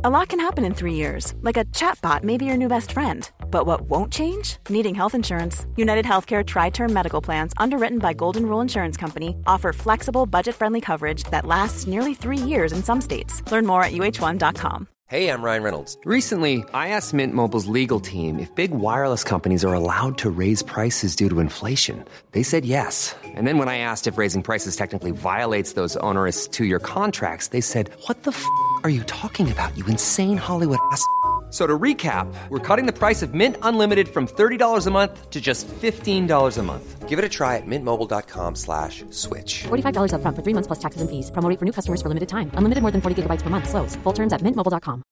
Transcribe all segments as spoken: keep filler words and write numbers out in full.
A lot can happen in three years, like a chatbot may be your new best friend. But what won't change? Needing health insurance. United Healthcare Tri-Term Medical Plans, underwritten by Golden Rule Insurance Company, offer flexible, budget-friendly coverage that lasts nearly three years in some states. Learn more at U H one dot com. Hey, I'm Ryan Reynolds. Recently, I asked Mint Mobile's legal team if big wireless companies are allowed to raise prices due to inflation. They said yes. And then when I asked if raising prices technically violates those onerous two-year contracts, they said, what the f*** are you talking about, you insane Hollywood ass f- So to recap, we're cutting the price of Mint Unlimited from thirty dollars a month to just fifteen dollars a month. Give it a try at mintmobile.com slash switch. forty-five dollars up front for three months plus taxes and fees. Promo rate for new customers for limited time. Unlimited more than forty gigabytes per month. Slows full terms at mint mobile dot com.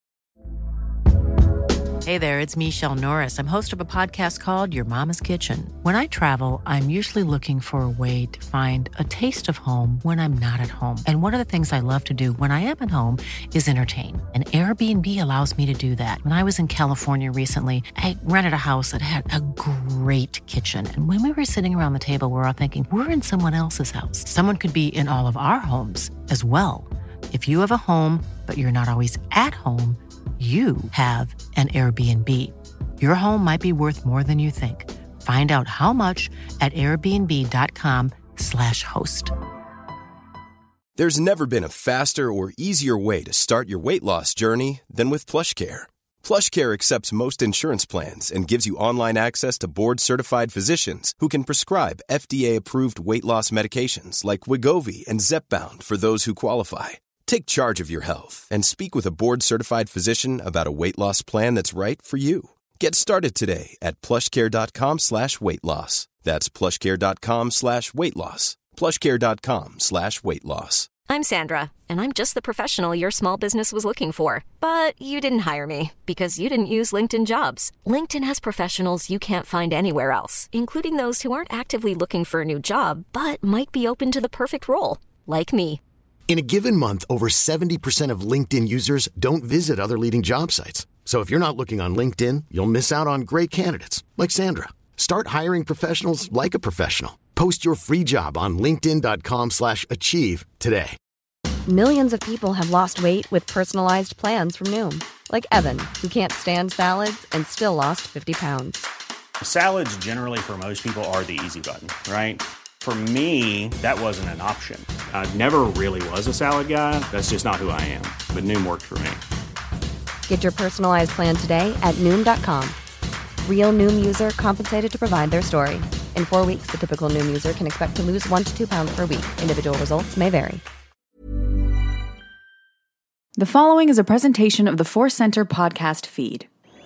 Hey there, it's Michelle Norris. I'm host of a podcast called Your Mama's Kitchen. When I travel, I'm usually looking for a way to find a taste of home when I'm not at home. And one of the things I love to do when I am at home is entertain. And Airbnb allows me to do that. When I was in California recently, I rented a house that had a great kitchen. And when we were sitting around the table, we were all thinking, we're in someone else's house. Someone could be in all of our homes as well. If you have a home, but you're not always at home, you have an Airbnb. Your home might be worth more than you think. Find out how much at airbnb.com slash host. There's never been a faster or easier way to start your weight loss journey than with PlushCare. PlushCare accepts most insurance plans and gives you online access to board-certified physicians who can prescribe F D A-approved weight loss medications like Wegovy and Zepbound for those who qualify. Take charge of your health and speak with a board-certified physician about a weight loss plan that's right for you. Get started today at plushcare.com slash weight loss. That's plushcare.com slash weight loss. plushcare.com slash weight loss. I'm Sandra, and I'm just the professional your small business was looking for. But you didn't hire me because you didn't use LinkedIn Jobs. LinkedIn has professionals you can't find anywhere else, including those who aren't actively looking for a new job, but might be open to the perfect role, like me. In a given month, over seventy percent of LinkedIn users don't visit other leading job sites. So if you're not looking on LinkedIn, you'll miss out on great candidates like Sandra. Start hiring professionals like a professional. Post your free job on linkedin.com slash achieve today. Millions of people have lost weight with personalized plans from Noom. Like Evan, who can't stand salads and still lost fifty pounds. Salads generally for most people are the easy button, right? For me, that wasn't an option. I never really was a salad guy. That's just not who I am. But Noom worked for me. Get your personalized plan today at Noom dot com. Real Noom user compensated to provide their story. In four weeks, the typical Noom user can expect to lose one to two pounds per week. Individual results may vary. The following is a presentation of the Force Center podcast feed.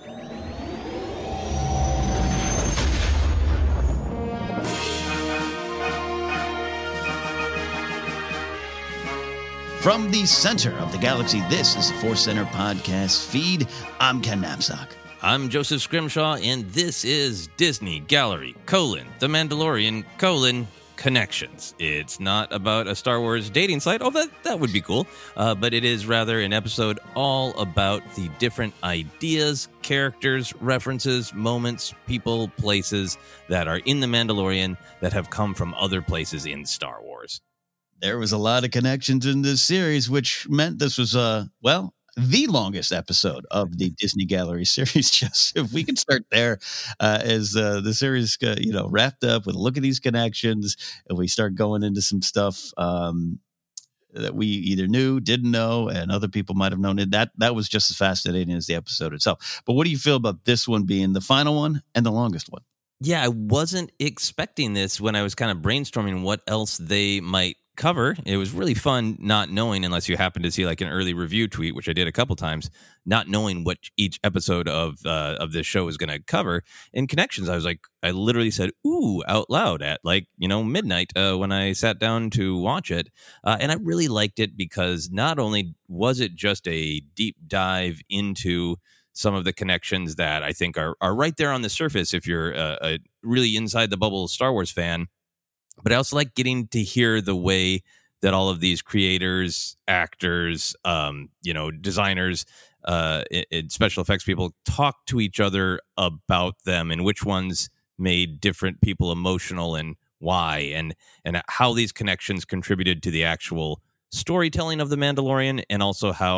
From the center of the galaxy, this is the Force Center podcast feed. I'm Ken Knapsack. I'm Joseph Scrimshaw, and this is Disney Gallery, colon, The Mandalorian, colon, Connections. It's not about a Star Wars dating site, oh, that, that would be cool, uh, but it is rather an episode all about the different ideas, characters, references, moments, people, places that are in The Mandalorian that have come from other places in Star Wars. There was a lot of connections in this series, which meant this was, uh, well, the longest episode of the Disney Gallery series. Just if we can start there, uh, as uh, the series, uh, you know, wrapped up with a look at these connections, and we start going into some stuff um, that we either knew, didn't know, and other people might have known it. That that was just as fascinating as the episode itself. But what do you feel about this one being the final one and the longest one? Yeah, I wasn't expecting this when I was kind of brainstorming what else they might cover. It was really fun not knowing, unless you happen to see like an early review tweet, which I did a couple times, not knowing what each episode of uh, of this show is going to cover. In Connections, I was like, I literally said, ooh, out loud at like, you know, midnight uh, when I sat down to watch it. Uh, and I really liked it because not only was it just a deep dive into some of the connections that I think are, are right there on the surface if you're a, a really inside the bubble Star Wars fan, but I also like getting to hear the way that all of these creators, actors, um, you know, designers, uh, and special effects people talk to each other about them and which ones made different people emotional and why, and and how these connections contributed to the actual storytelling of The Mandalorian, and also how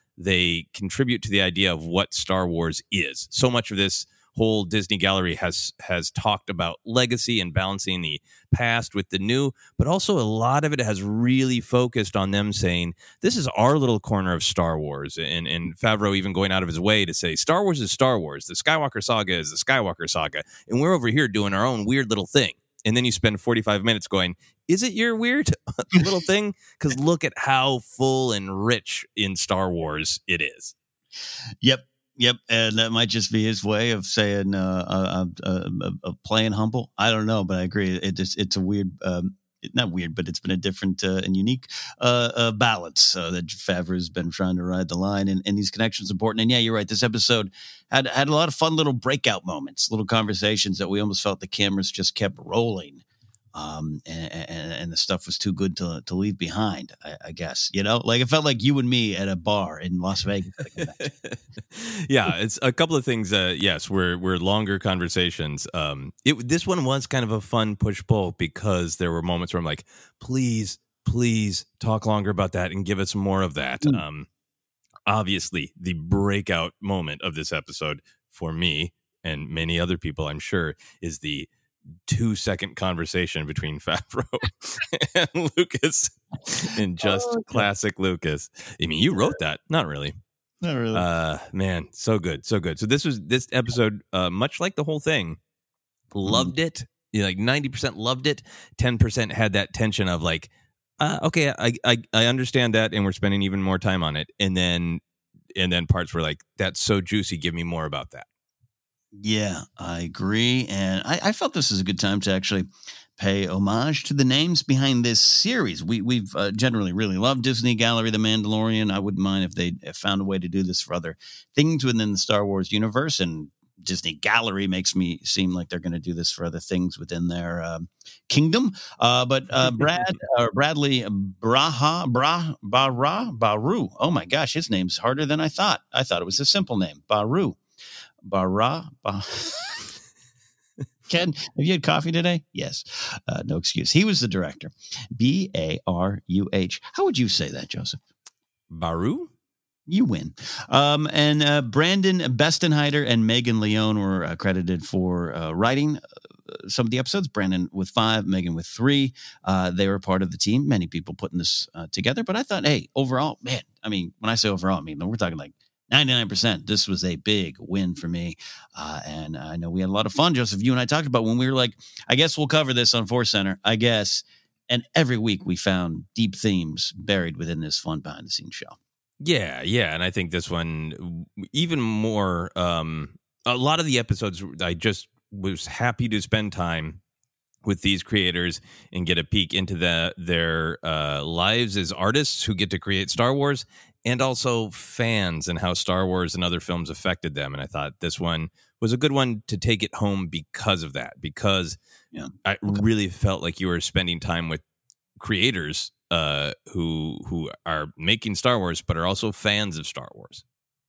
they contribute to the idea of what Star Wars is. So much of this whole Disney Gallery has has talked about legacy and balancing the past with the new, but also a lot of it has really focused on them saying, this is our little corner of Star Wars. And, and Favreau even going out of his way to say, Star Wars is Star Wars. The Skywalker saga is the Skywalker saga. And we're over here doing our own weird little thing. And then you spend forty-five minutes going, is it your weird little thing? Because look at how full and rich in Star Wars it is. Yep. Yep, and that might just be his way of saying, uh, uh, uh, uh, of playing humble. I don't know, but I agree. It just, it's a weird, um, not weird, but it's been a different uh, and unique uh, uh, balance uh, that Favreau has been trying to ride the line, and, and these connections are important. And yeah, you're right. This episode had had a lot of fun little breakout moments, little conversations that we almost felt the cameras just kept rolling. Um, and, and, and the stuff was too good to to leave behind, I, I guess, you know, like it felt like you and me at a bar in Las Vegas. Yeah, it's a couple of things. Uh, yes, we're we're longer conversations. Um, it this one was kind of a fun push pull because there were moments where I'm like, please, please talk longer about that and give us more of that. Mm. Um, obviously, the breakout moment of this episode for me and many other people, I'm sure, is the two second conversation between Favreau and Lucas, and just oh, okay. classic Lucas. I mean, you wrote that, not really, not really. Uh, man, so good, so good. So this was this episode, uh, much like the whole thing. Loved mm. it. You know, like ninety percent loved it. Ten percent had that tension of like, uh, okay, I, I I understand that, and we're spending even more time on it. And then and then parts were like, that's so juicy. Give me more about that. Yeah, I agree. And I, I felt this is a good time to actually pay homage to the names behind this series. We, we've uh, generally really loved Disney Gallery, The Mandalorian. I wouldn't mind if they found a way to do this for other things within the Star Wars universe. And Disney Gallery makes me seem like they're going to do this for other things within their uh, kingdom. Uh, but uh, Brad uh, Bradley Braha Bra Bara Baru. Oh my gosh, his name's harder than I thought. I thought it was a simple name, Baru. Bara, bah. Ken, have you had coffee today? Yes. Uh, no excuse. He was the director. B A R U H. How would you say that, Joseph? Baru? You win. Um, and uh, Brandon Bestenheider and Megan Leone were uh, credited for uh, writing uh, some of the episodes. Brandon with five, Megan with three. Uh, they were part of the team. Many people putting this uh, together. But I thought, hey, overall, man, I mean, when I say overall, I mean, we're talking like ninety-nine percent. This was a big win for me. Uh, and I know we had a lot of fun, Joseph. You and I talked about when we were like, I guess we'll cover this on Force Center, I guess. And every week we found deep themes buried within this fun behind the scenes show. Yeah, yeah. And I think this one, even more, um, a lot of the episodes, I just was happy to spend time with these creators and get a peek into the, their uh, lives as artists who get to create Star Wars, and also fans and how Star Wars and other films affected them. And I thought this one was a good one to take it home because of that, because yeah. I okay. really felt like you were spending time with creators uh, who who are making Star Wars, but are also fans of Star Wars.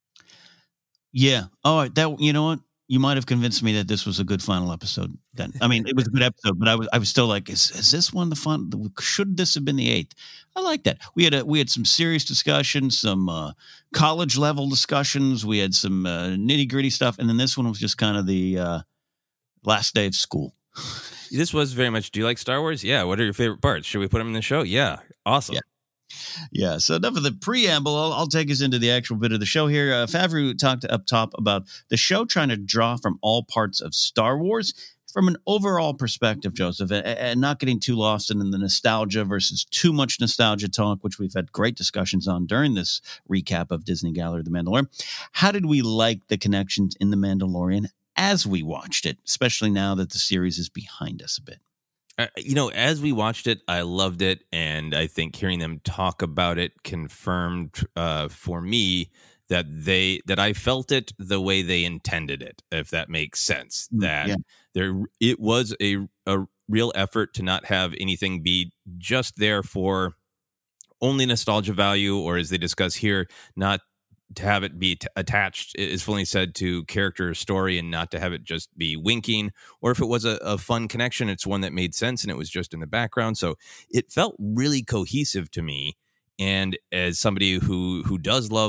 Yeah. Oh, that, you know what? You might have convinced me that this was a good final episode. Then, I mean, it was a good episode, but I was I was still like, is is this one the fun? Should this have been the eighth? I like that. We had a, we had some serious discussions, some uh, college level discussions. We had some uh, nitty gritty stuff, and then this one was just kind of the uh, last day of school. This was very much. Do you like Star Wars? Yeah. What are your favorite parts? Should we put them in the show? Yeah. Awesome. Yeah. Yeah, so enough of the preamble. I'll, I'll take us into the actual bit of the show here. Uh, Favreau talked up top about the show trying to draw from all parts of Star Wars from an overall perspective, Joseph, and, and not getting too lost in the nostalgia versus too much nostalgia talk, which we've had great discussions on during this recap of Disney Gallery, The Mandalorian. How did we like the connections in The Mandalorian as we watched it, especially now that the series is behind us a bit? Uh, you know, as we watched it, I loved it. And I think hearing them talk about it confirmed uh, for me that they that I felt it the way they intended it, if that makes sense. That yeah. there it was a, a real effort to not have anything be just there for only nostalgia value, or as they discuss here, not to have it be t- attached, is fully said, to character or story, and not to have it just be winking, or if it was a, a fun connection, it's one that made sense and it was just in the background. So it felt really cohesive to me. And as somebody who who does love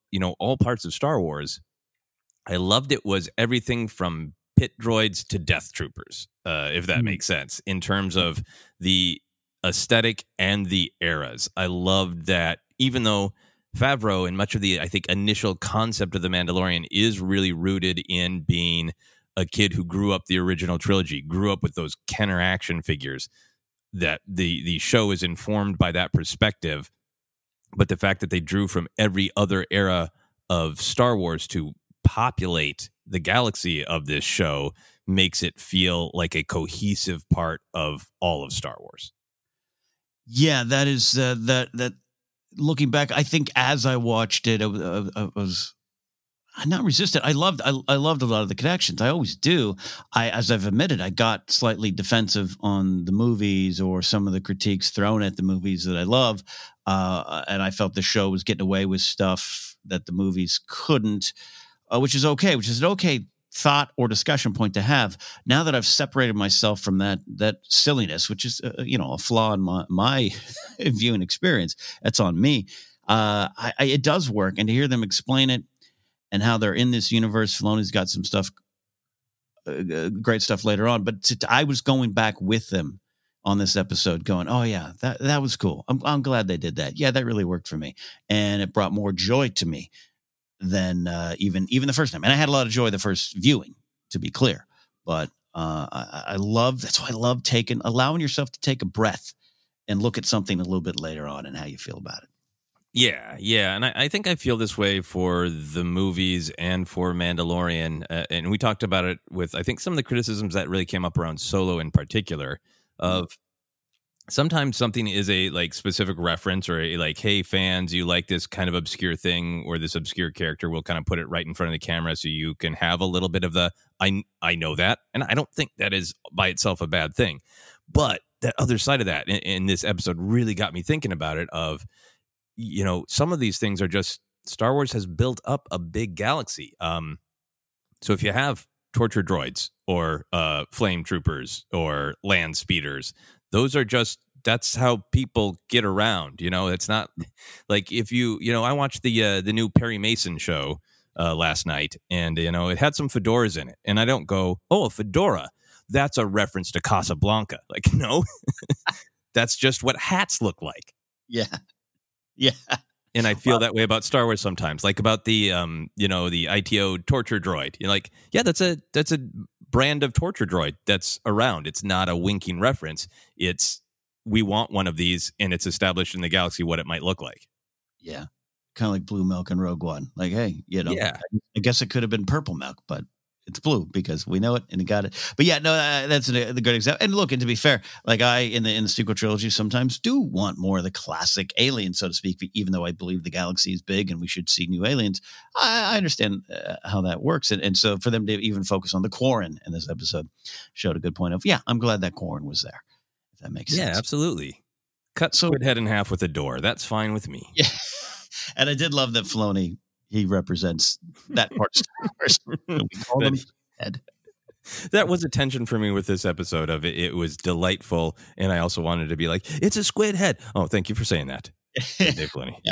you know, all parts of Star Wars, I loved it was everything from pit droids to death troopers, uh, if that mm. makes sense, in terms of the aesthetic and the eras. I loved that, even though Favreau and much of the, I think, initial concept of The Mandalorian is really rooted in being a kid who grew up the original trilogy, grew up with those Kenner action figures, that the the show is informed by that perspective. But the fact that they drew from every other era of Star Wars to populate the galaxy of this show makes it feel like a cohesive part of all of Star Wars. Yeah, that is uh, that that. Looking back, I think as I watched it, I, I, I was not resistant. I loved, I, I loved a lot of the connections. I always do. I, as I've admitted, I got slightly defensive on the movies or some of the critiques thrown at the movies that I love, uh, and I felt the show was getting away with stuff that the movies couldn't, uh, which is okay. Which is an okay thought or discussion point to have. Now that I've separated myself from that that silliness, which is uh, you know a flaw in my my viewing experience, that's on me. Uh, I, I, it does work, and to hear them explain it and how they're in this universe, Filoni's got some stuff, uh, great stuff later on. But to, I was going back with them on this episode, going, "Oh yeah, that that was cool. I'm I'm glad they did that. Yeah, that really worked for me, and it brought more joy to me than uh, even even the first time." And I had a lot of joy the first viewing, to be clear. But uh, I, I love that's why I love taking allowing yourself to take a breath and look at something a little bit later on and how you feel about it. Yeah, yeah, and I, I think I feel this way for the movies and for Mandalorian. Uh, and we talked about it with, I think, some of the criticisms that really came up around Solo in particular. Of sometimes something is a like specific reference or a like, hey, fans, you like this kind of obscure thing or this obscure character, we'll kind of put it right in front of the camera so you can have a little bit of the, I, I know that. And I don't think that is by itself a bad thing. But that other side of that in, in this episode really got me thinking about it of, you know, some of these things are just, Star Wars has built up a big galaxy. Um, so if you have torture droids or uh, flame troopers or land speeders, those are just, that's how people get around. You know, it's not like if you, you know, I watched the uh, the new Perry Mason show uh, last night, and, you know, it had some fedoras in it. And I don't go, oh, a fedora, that's a reference to Casablanca. Like, no, that's just what hats look like. Yeah. Yeah. And I feel well, that way about Star Wars sometimes, like about the, um, you know, the I T O torture droid. You're like, yeah, that's a that's a brand of torture droid that's around. It's not a winking reference. It's, we want one of these, and it's established in the galaxy what it might look like. Yeah, kind of like blue milk in Rogue One. Like, hey, you know, yeah. I guess it could have been purple milk, but it's blue because we know it and it got it. But yeah, no, uh, that's a, a good example. And look, and to be fair, like I in the in the sequel trilogy sometimes do want more of the classic alien, so to speak. Even though I believe the galaxy is big and we should see new aliens, I, I understand uh, how that works. And, and so for them to even focus on the Quarren in this episode showed a good point of, yeah, I'm glad that Quarren was there. If that makes yeah, sense. Yeah, absolutely. Cut so, Squid Head in half with a door. That's fine with me. Yeah, and I did love that Filoni. He represents that part of Star Wars. We call them head. That was a tension for me with this episode of it. It was delightful, and I also wanted to be like, it's a squid head. Oh, thank you for saying that, Dave Filoni. Yeah.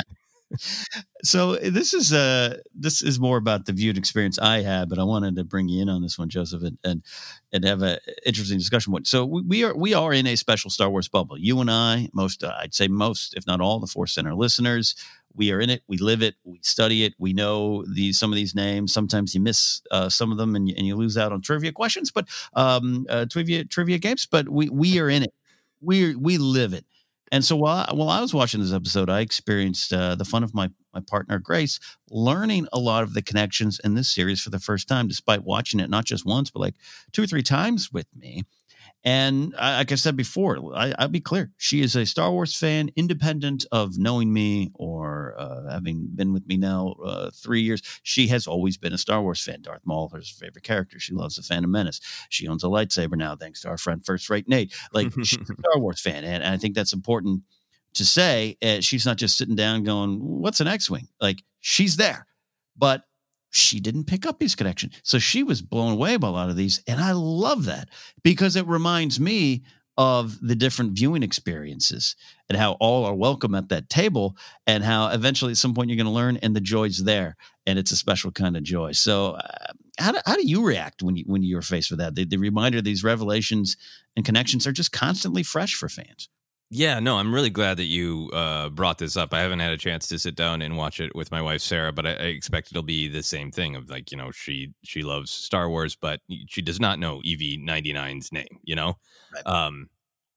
So this is uh this is more about the viewed experience I had, but I wanted to bring you in on this one, Joseph, and and, and have an interesting discussion point. So we, we are we are in a special Star Wars bubble. You and I, most uh, I'd say most, if not all, the Force Center listeners. We are in it. We live it. We study it. We know these some of these names. Sometimes you miss uh, some of them, and you, and you lose out on trivia questions, but um, uh, trivia trivia games. But we we are in it. We we live it. And so while I, while I was watching this episode, I experienced uh, the fun of my my partner Grace learning a lot of the connections in this series for the first time, despite watching it not just once, but like two or three times with me. And I, like I said before, I, I'll be clear. She is a Star Wars fan, independent of knowing me or uh, having been with me now uh, three years. She has always been a Star Wars fan. Darth Maul, her favorite character. She loves the Phantom Menace. She owns a lightsaber now, thanks to our friend First Rate Nate. Like, she's a Star Wars fan. And, and I think that's important to say. Uh, she's not just sitting down going, what's an X-Wing? Like, she's there. But she didn't pick up these connections. So she was blown away by a lot of these. And I love that because it reminds me of the different viewing experiences and how all are welcome at that table, and how eventually at some point you're going to learn, and the joy's there, and it's a special kind of joy. So uh, how do, how do you react when you when you're faced with that? The, the reminder, these revelations and connections are just constantly fresh for fans. Yeah, no, I'm really glad that you uh, brought this up. I haven't had a chance to sit down and watch it with my wife, Sarah, but I, I expect it'll be the same thing of like, you know, she she loves Star Wars, but she does not know E V ninety-nine's name, you know? Right. Um,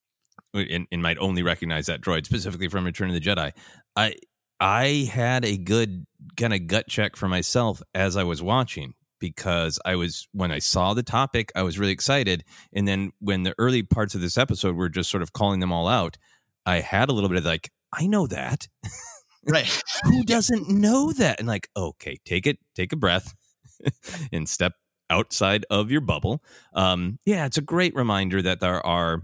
and, and might only recognize that droid specifically from Return of the Jedi. I I had a good kind of gut check for myself as I was watching, because I was, when I saw the topic, I was really excited. And then when the early parts of this episode were just sort of calling them all out, I had a little bit of like, I know that. Right. Who doesn't know that? And like, okay, take it, take a breath and step outside of your bubble. Um, yeah, it's a great reminder that there are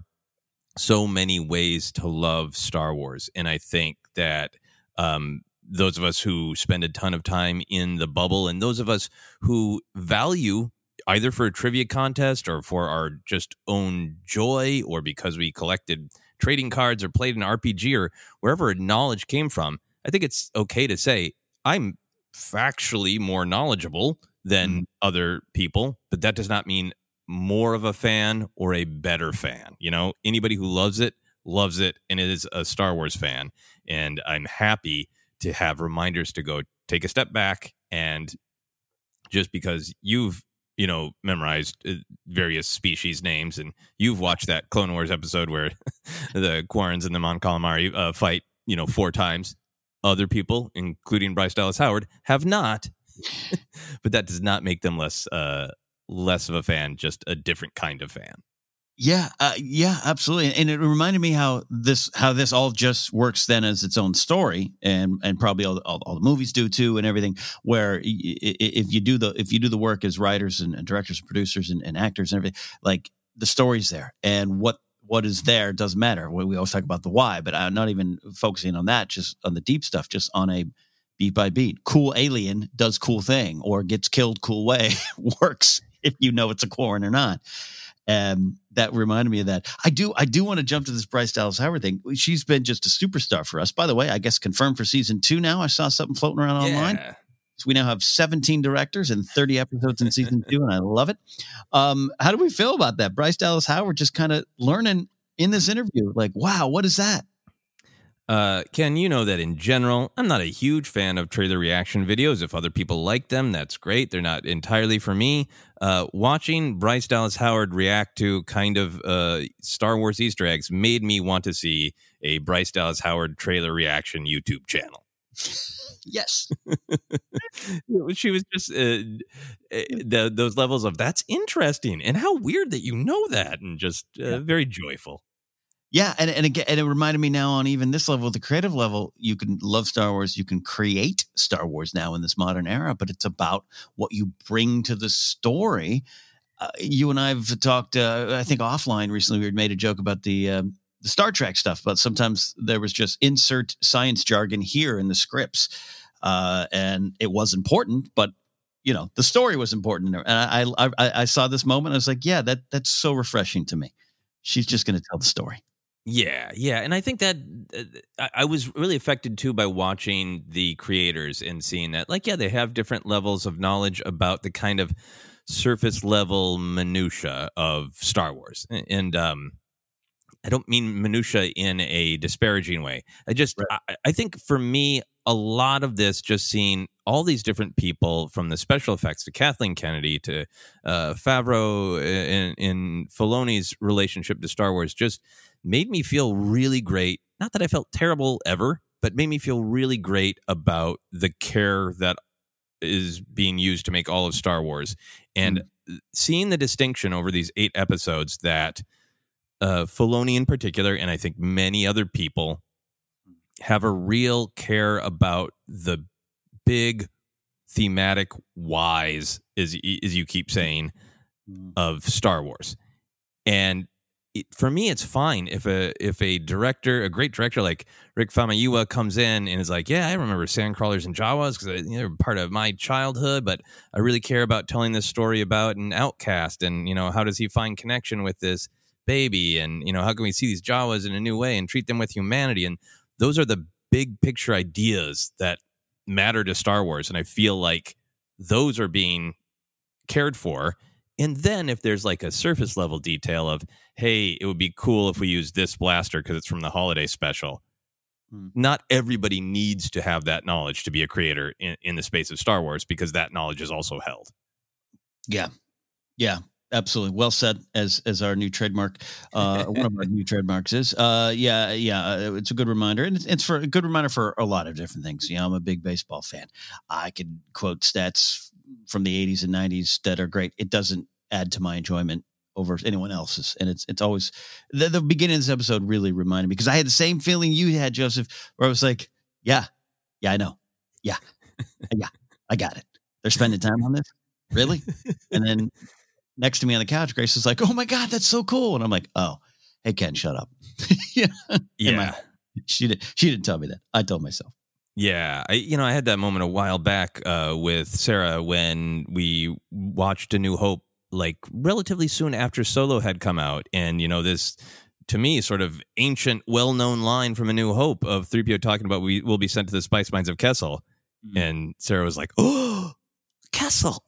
so many ways to love Star Wars. And I think that um, those of us who spend a ton of time in the bubble, and those of us who value either for a trivia contest or for our just own joy, or because we collected trading cards or played an R P G or wherever knowledge came from, I think it's okay to say I'm factually more knowledgeable than mm. other people, but that does not mean more of a fan or a better fan. You know, anybody who loves it, loves it, and is a Star Wars fan. And I'm happy to have reminders to go take a step back, and just because you've, you know, memorized various species names and you've watched that Clone Wars episode where the Quarrens and the Mon Calamari uh, fight, you know, four times, other people, including Bryce Dallas Howard, have not. But that does not make them less uh, less of a fan, just a different kind of fan. Yeah, uh, yeah, absolutely. And it reminded me how this how this all just works then as its own story, and and probably all, all, all the movies do too, and everything. Where if you do the if you do the work as writers and, and directors, and producers, and, and actors and everything, like the story's there, and what what is there doesn't matter. We, we always talk about the why, but I'm not even focusing on that. Just on the deep stuff, just on a beat by beat. Cool alien does cool thing, or gets killed cool way. Works if you know it's a Quarren or not. Um, that reminded me of that. I do, I do want to jump to this Bryce Dallas Howard thing. She's been just a superstar for us. By the way, I guess confirmed for season two now. I saw something floating around yeah. online. So we now have seventeen directors and thirty episodes in season two, and I love it. Um, how do we feel about that? Bryce Dallas Howard just kind of learning in this interview, like, wow, what is that? Uh, Ken, you know that in general, I'm not a huge fan of trailer reaction videos. If other people like them, that's great. They're not entirely for me. Uh, watching Bryce Dallas Howard react to kind of uh, Star Wars Easter eggs made me want to see a Bryce Dallas Howard trailer reaction YouTube channel. Yes. She was just uh, the, those levels of, that's interesting, and how weird that you know that, and just uh, yeah. very joyful. Yeah, and and again, and it reminded me now on even this level, the creative level, you can love Star Wars, you can create Star Wars now in this modern era, but it's about what you bring to the story. Uh, you and I have talked, uh, I think offline recently, we had made a joke about the um, the Star Trek stuff, but sometimes there was just insert science jargon here in the scripts, uh, and it was important, but you know, the story was important. And I I, I, I saw this moment, I was like, yeah, that that's so refreshing to me. She's just going to tell the story. Yeah, yeah. And I think that uh, I was really affected, too, by watching the creators and seeing that, like, yeah, they have different levels of knowledge about the kind of surface level minutia of Star Wars. And um, I don't mean minutia in a disparaging way. I just, right. I, I think for me, a lot of this, just seeing all these different people, from the special effects to Kathleen Kennedy to uh, Favreau in, in Filoni's relationship to Star Wars, just made me feel really great. Not that I felt terrible ever, but made me feel really great about the care that is being used to make all of Star Wars. And mm. seeing the distinction over these eight episodes that uh, Filoni in particular, and I think many other people, have a real care about the big thematic whys, as, as you keep saying, mm. of Star Wars. And it, for me, it's fine if a if a director, a great director like Rick Famuyiwa, comes in and is like, yeah, I remember Sandcrawlers and Jawas because you know, they're part of my childhood, but I really care about telling this story about an outcast, and you know, how does he find connection with this baby, and you know, how can we see these Jawas in a new way and treat them with humanity? And those are the big picture ideas that matter to Star Wars, and I feel like those are being cared for. And then if there's like a surface level detail of, hey, it would be cool if we use this blaster because it's from the holiday special. Hmm. Not everybody needs to have that knowledge to be a creator in, in the space of Star Wars, because that knowledge is also held. Yeah. Yeah, absolutely. Well said, as as our new trademark, uh, one of our new trademarks is. Uh, yeah, yeah, uh, it's a good reminder. And it's, it's for a good reminder for a lot of different things. You know, I'm a big baseball fan. I could quote stats from the eighties and nineties that are great. It doesn't add to my enjoyment over anyone else's. And it's it's always, the, the beginning of this episode really reminded me, because I had the same feeling you had, Joseph, where I was like, yeah, yeah, I know. Yeah, yeah, I got it. They're spending time on this? Really? And then next to me on the couch, Grace is like, oh my God, that's so cool. And I'm like, oh, hey, Ken, shut up. yeah. Yeah. I, she, did, she didn't tell me that. I told myself. Yeah, I you know I had that moment a while back uh, with Sarah when we watched A New Hope, like relatively soon after Solo had come out, and you know this, to me, sort of ancient, well-known line from A New Hope of three P O talking about we will be sent to the spice mines of Kessel, mm-hmm. and Sarah was like, "Oh, Kessel,"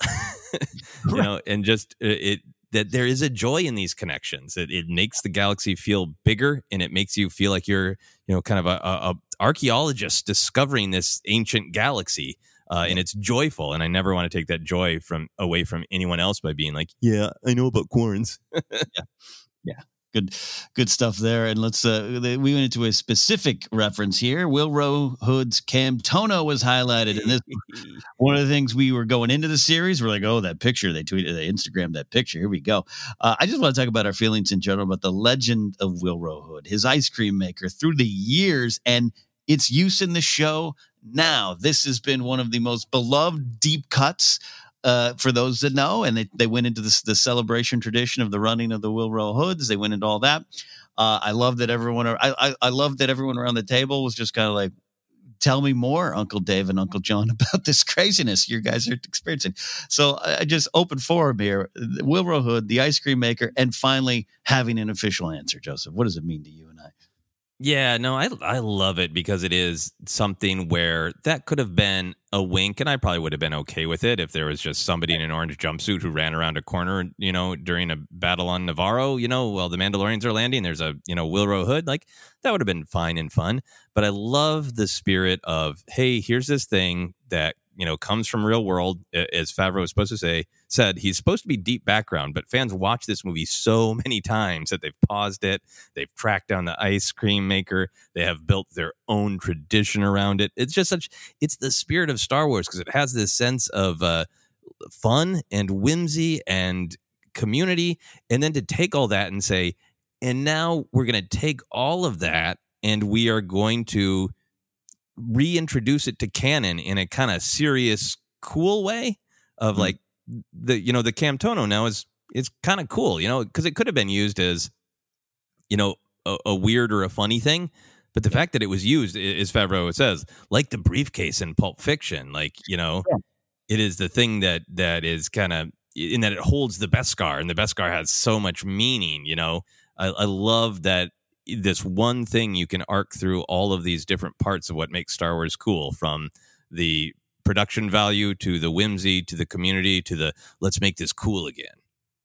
you know, and just it, it that there is a joy in these connections. It, it makes the galaxy feel bigger, and it makes you feel like you're, you know, kind of a, a, a archaeologist discovering this ancient galaxy, uh, and it's joyful. And I never want to take that joy from away from anyone else by being like, "Yeah, I know about Quarrens." yeah, yeah. Good, good stuff there. And let's, uh, we went into a specific reference here. Willrow Hood's Camtono was highlighted. And this, one of the things we were going into the series, we're like, oh, that picture, they tweeted, they Instagrammed that picture. Here we go. Uh, I just want to talk about our feelings in general about the legend of Willrow Hood, his ice cream maker through the years and its use in the show. Now, this has been one of the most beloved deep cuts Uh, for those that know, and they, they went into this, the celebration tradition of the running of the Willrow Hoods. They went into all that. Uh, I love that everyone. I, I I love that everyone around the table was just kind of like, "Tell me more, Uncle Dave and Uncle John, about this craziness you guys are experiencing." So I, I just opened forum here: Willrow Hood, the ice cream maker, and finally having an official answer. Joseph, what does it mean to you and I? Yeah, no, I I love it because it is something where that could have been a wink, and I probably would have been okay with it if there was just somebody in an orange jumpsuit who ran around a corner, you know, during a battle on Navarro, you know, while the Mandalorians are landing. There's a, you know, Willrow Hood. Like, that would have been fine and fun. But I love the spirit of, hey, here's this thing that, you know, comes from real world, as Favreau was supposed to say, said he's supposed to be deep background, but fans watch this movie so many times that they've paused it. They've tracked down the ice cream maker. They have built their own tradition around it. It's just such, it's the spirit of Star Wars because it has this sense of uh, fun and whimsy and community. And then to take all that and say, and now we're going to take all of that and we are going to reintroduce it to canon in a kind of serious, cool way of mm-hmm. like the, you know, the Camtono now is, it's kind of cool, you know, because it could have been used as, you know, a, a weird or a funny thing. But the yeah. fact that it was used, as Favreau says, like the briefcase in Pulp Fiction, like, you know, yeah. it is the thing that that is kind of in that it holds the Beskar, and the Beskar has so much meaning, you know. I, I love that this one thing you can arc through all of these different parts of what makes Star Wars cool, from the production value to the whimsy to the community to the let's make this cool again.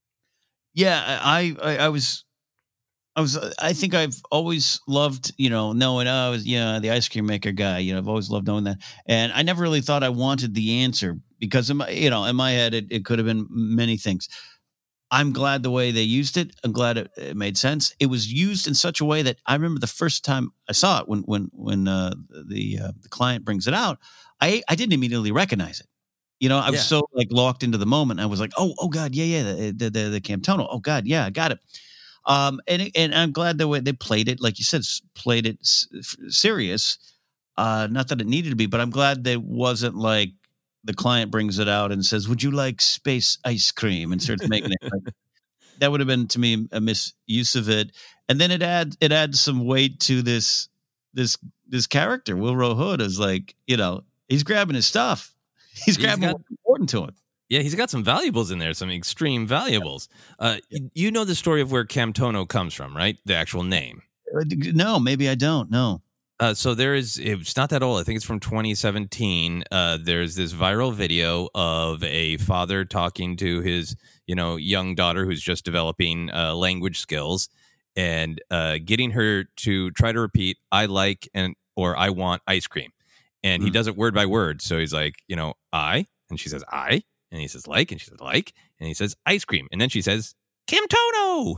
Yeah, I I, I was I was I think I've always loved, you know, knowing oh, I was yeah, the ice cream maker guy, you know, I've always loved knowing that. And I never really thought I wanted the answer because in my, you know, in my head it, it could have been many things. I'm glad the way they used it. I'm glad it, it made sense. It was used in such a way that I remember the first time I saw it when when when uh, the uh, the client brings it out, I I didn't immediately recognize it. You know, I was yeah. so like locked into the moment. I was like, oh oh god, yeah yeah the the the, the Camtono. Oh god, yeah, I got it. Um, and and I'm glad the way they played it, like you said, played it s- serious. Uh, not that it needed to be, but I'm glad they wasn't like, the client brings it out and says, "Would you like space ice cream?" and starts making it. Like, that would have been to me a misuse of it. And then it adds it adds some weight to this this this character. Willrow Hood is like, you know, he's grabbing his stuff. He's, he's grabbing got, what's important to him. Yeah, he's got some valuables in there, some extreme valuables. Uh, you know the story of where Camtono comes from, right? The actual name. No, maybe I don't. No. Uh, so there is, it's not that old. I think it's from twenty seventeen. Uh, there's this viral video of a father talking to his, you know, young daughter who's just developing uh, language skills and uh, getting her to try to repeat, I like and or I want ice cream. And mm. he does it word by word. So he's like, you know, I, and she says, I, and he says, like, and she says, like, and he says, ice cream. And then she says, Camtono.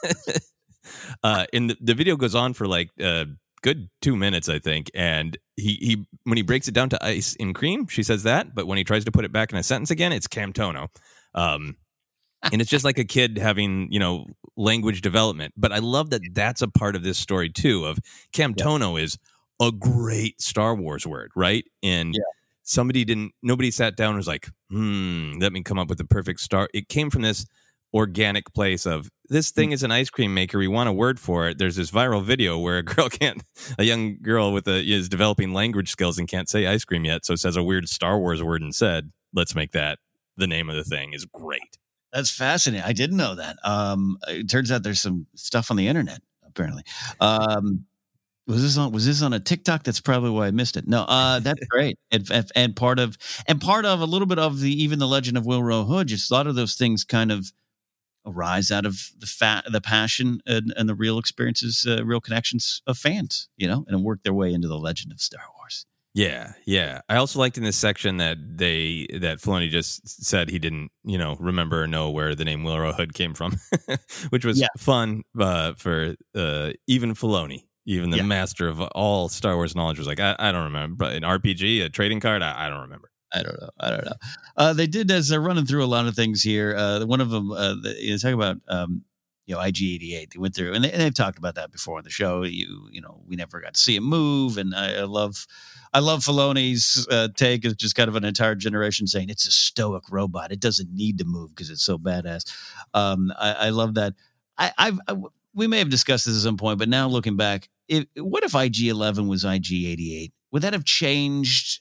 uh, and the, the video goes on for like uh, good two minutes, I think. And he, he, when he breaks it down to ice and cream, she says that. But when he tries to put it back in a sentence again, it's Camtono. Um, and it's just like a kid having, you know, language development. But I love that that's a part of this story, too, of Camtono yeah. is a great Star Wars word, right? And yeah. somebody didn't, nobody sat down and was like, hmm, let me come up with the perfect star. It came from this organic place of, this thing is an ice cream maker. We want a word for it. There's this viral video where a girl can't, a young girl with a, is developing language skills and can't say ice cream yet. So it says a weird Star Wars word instead. Let's make that the name of the thing. Is great. That's fascinating. I didn't know that. Um, it turns out there's some stuff on the internet, apparently. Um, was this on, was this on a TikTok? That's probably why I missed it. No, uh, that's great. And, and part of, and part of a little bit of the, even the legend of Willrow Hood, just a lot of those things kind of arise out of the fat, the passion and, and the real experiences, uh, real connections of fans, you know, and work their way into the legend of Star Wars. Yeah, yeah. I also liked in this section that they that Filoni just said he didn't, you know, remember or know where the name Willrow Hood came from, which was yeah. fun uh, for uh, even Filoni, even the yeah. master of all Star Wars knowledge, was like, I, I don't remember. But an R P G, a trading card, I, I don't remember. I don't know. I don't know. Uh, they did, as they're running through a lot of things here. Uh, one of them, uh, they talk about, um, you know, I G eighty-eight. They went through, and, they, and they've talked about that before on the show. You, you know, we never got to see it move, and I, I love, I love Filoni's uh, take is just kind of an entire generation saying it's a stoic robot. It doesn't need to move because it's so badass. Um, I, I love that. I, I've, I, we may have discussed this at some point, but now looking back, if, what if I G eleven was I G eighty-eight? Would that have changed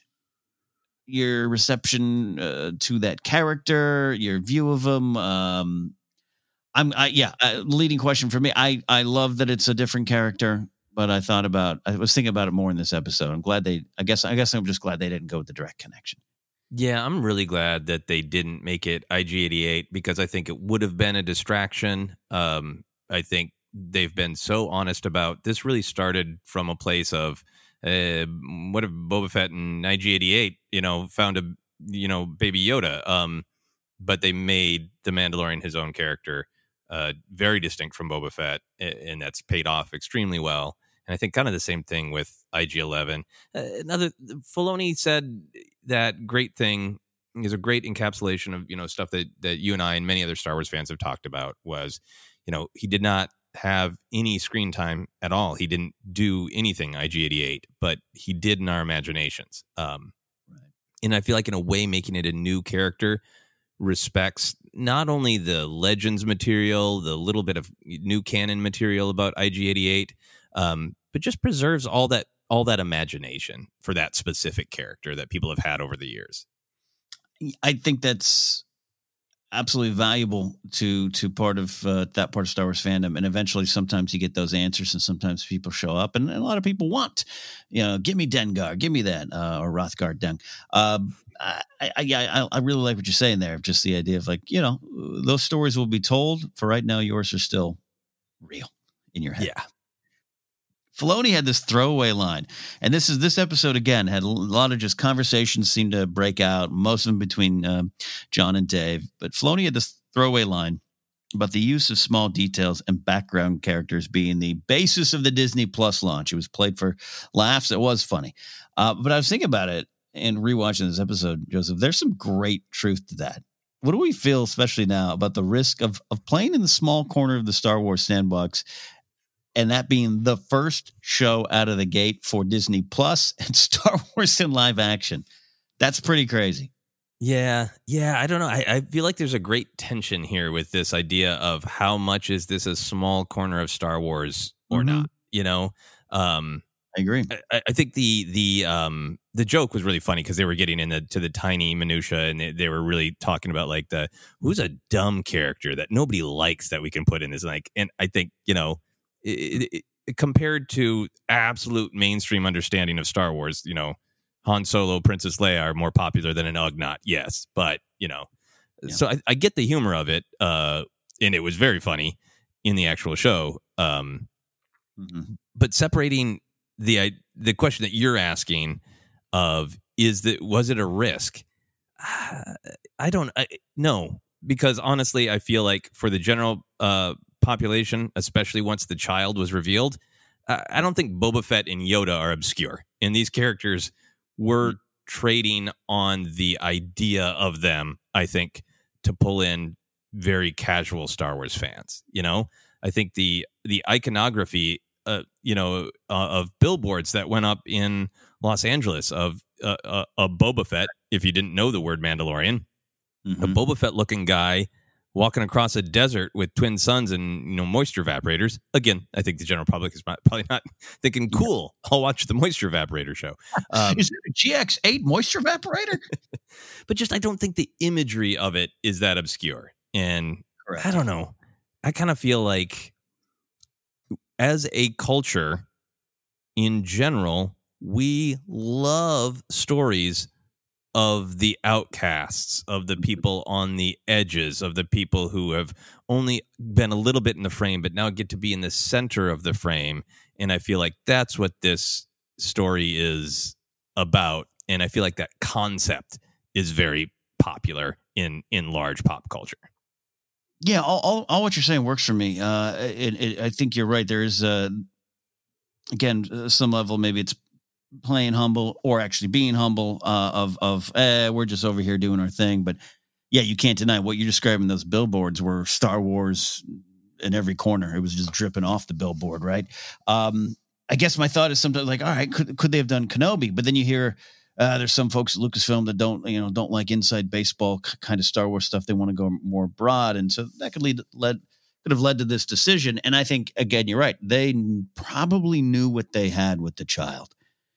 your reception uh, to that character, your view of him? Um, I'm, I, yeah, uh, leading question for me. I, I love that it's a different character, but I thought about, I was thinking about it more in this episode. I'm glad they, I guess, I guess I'm just glad they didn't go with the direct connection. Yeah, I'm really glad that they didn't make it I G eighty-eight because I think it would have been a distraction. Um, I think they've been so honest about this. Really started from a place of, uh, what if Boba Fett and I G eighty-eight, you know, found a, you know, baby Yoda. Um, but they made the Mandalorian his own character. Uh, very distinct from Boba Fett, and that's paid off extremely well. And I think kind of the same thing with I G eleven. Uh, another, Filoni said that great thing is a great encapsulation of, you know, stuff that, that you and I and many other Star Wars fans have talked about was, you know, he did not have any screen time at all. He didn't do anything I G eighty-eight, but he did in our imaginations. Um, right. And I feel like in a way, making it a new character respects not only the Legends material, the little bit of new canon material about I G eighty-eight, um, but just preserves all that all that imagination for that specific character that people have had over the years. I think that's absolutely valuable to to part of uh, that part of Star Wars fandom, and eventually, sometimes you get those answers, and sometimes people show up, and, and a lot of people want, you know, give me Dengar, give me that, uh, or Rothgar Dung. Uh, I, I, I, I really like what you're saying there. Just the idea of like, you know, those stories will be told. For right now, yours are still real in your head. Yeah. Filoni had this throwaway line, and this is this episode again had a lot of just conversations seemed to break out, most of them between um, John and Dave. But Filoni had this throwaway line about the use of small details and background characters being the basis of the Disney Plus launch. It was played for laughs. It was funny, uh, but I was thinking about it and rewatching this episode, Joseph. There's some great truth to that. What do we feel, especially now, about the risk of of playing in the small corner of the Star Wars sandbox? And that being the first show out of the gate for Disney Plus and Star Wars in live action. That's pretty crazy. Yeah. Yeah. I don't know. I, I feel like there's a great tension here with this idea of how much is this a small corner of Star Wars or mm-hmm. not, you know? Um, I agree. I, I think the the um the joke was really funny because they were getting into to the tiny minutia, and they, they were really talking about like the who's a dumb character that nobody likes that we can put in this, like, and I think, you know, it, it, it, compared to absolute mainstream understanding of Star Wars, you know, Han Solo, Princess Leia are more popular than an Ugnaught, yes, but you know, yeah. so I, I get the humor of it, uh, and it was very funny in the actual show, um, mm-hmm. but separating the the question that you're asking of is that was it a risk? Uh, I don't I, no, because honestly, I feel like for the general uh, population, especially once the child was revealed, uh, I don't think Boba Fett and Yoda are obscure, and these characters were trading on the idea of them, I think, to pull in very casual Star Wars fans. You know, I think the the iconography, uh, you know, uh, of billboards that went up in Los Angeles of uh, uh, a Boba Fett, if you didn't know the word Mandalorian, mm-hmm. a Boba Fett looking guy walking across a desert with twin suns and, you know, moisture evaporators. Again, I think the general public is not, probably not thinking, cool, I'll watch the moisture evaporator show. Um, is it a G X eight moisture evaporator? But just, I don't think the imagery of it is that obscure. And Correct. I don't know. I kind of feel like as a culture in general, we love stories of the outcasts, of the people on the edges, of the people who have only been a little bit in the frame, but now get to be in the center of the frame. And I feel like that's what this story is about. And I feel like that concept is very popular in, in large pop culture. Yeah, all, all, all what you're saying works for me. Uh, it, it, I think you're right. There is, uh, again, some level, maybe it's playing humble or actually being humble uh, of, of eh, we're just over here doing our thing. But yeah, you can't deny what you're describing. Those billboards were Star Wars in every corner. It was just dripping off the billboard, right? Um, I guess my thought is sometimes like, all right, could could they have done Kenobi? But then you hear uh, there's some folks at Lucasfilm that don't, you know, don't like inside baseball kind of Star Wars stuff. They want to go more broad. And so that could lead, led, could have led to this decision. And I think, again, you're right. They probably knew what they had with the child.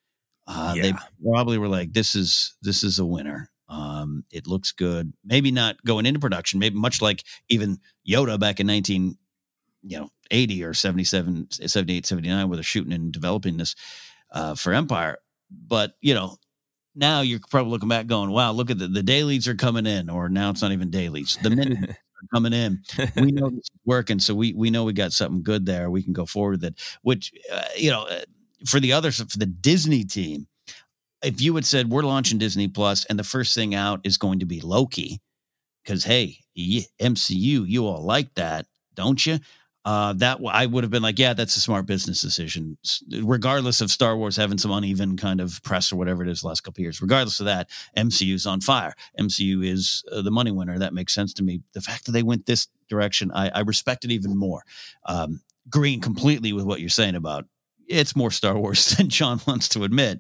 Uh, yeah. They probably were like, this is, this is a winner. Um, it looks good. Maybe not going into production, maybe much like even Yoda back in nineteen, you know, eighty or seventy-seven, seventy-eight, seventy-nine, where they're shooting and developing this uh, for Empire. But, you know, now you're probably looking back going, wow, look at the, the dailies are coming in, or now it's not even dailies. The minutes are coming in. We know this is working. So we, we know we got something good there. We can go forward with it, which, uh, you know, uh, for the others, for the Disney team, if you had said we're launching Disney Plus and the first thing out is going to be Loki, because, hey, M C U, you all like that, don't you? Uh, that I would have been like, yeah, that's a smart business decision, regardless of Star Wars having some uneven kind of press or whatever it is the last couple of years. Regardless of that, M C U's on fire. M C U is uh, the money winner. That makes sense to me. The fact that they went this direction, I, I respect it even more. Um, agreeing completely with what you're saying about it's more Star Wars than John wants to admit.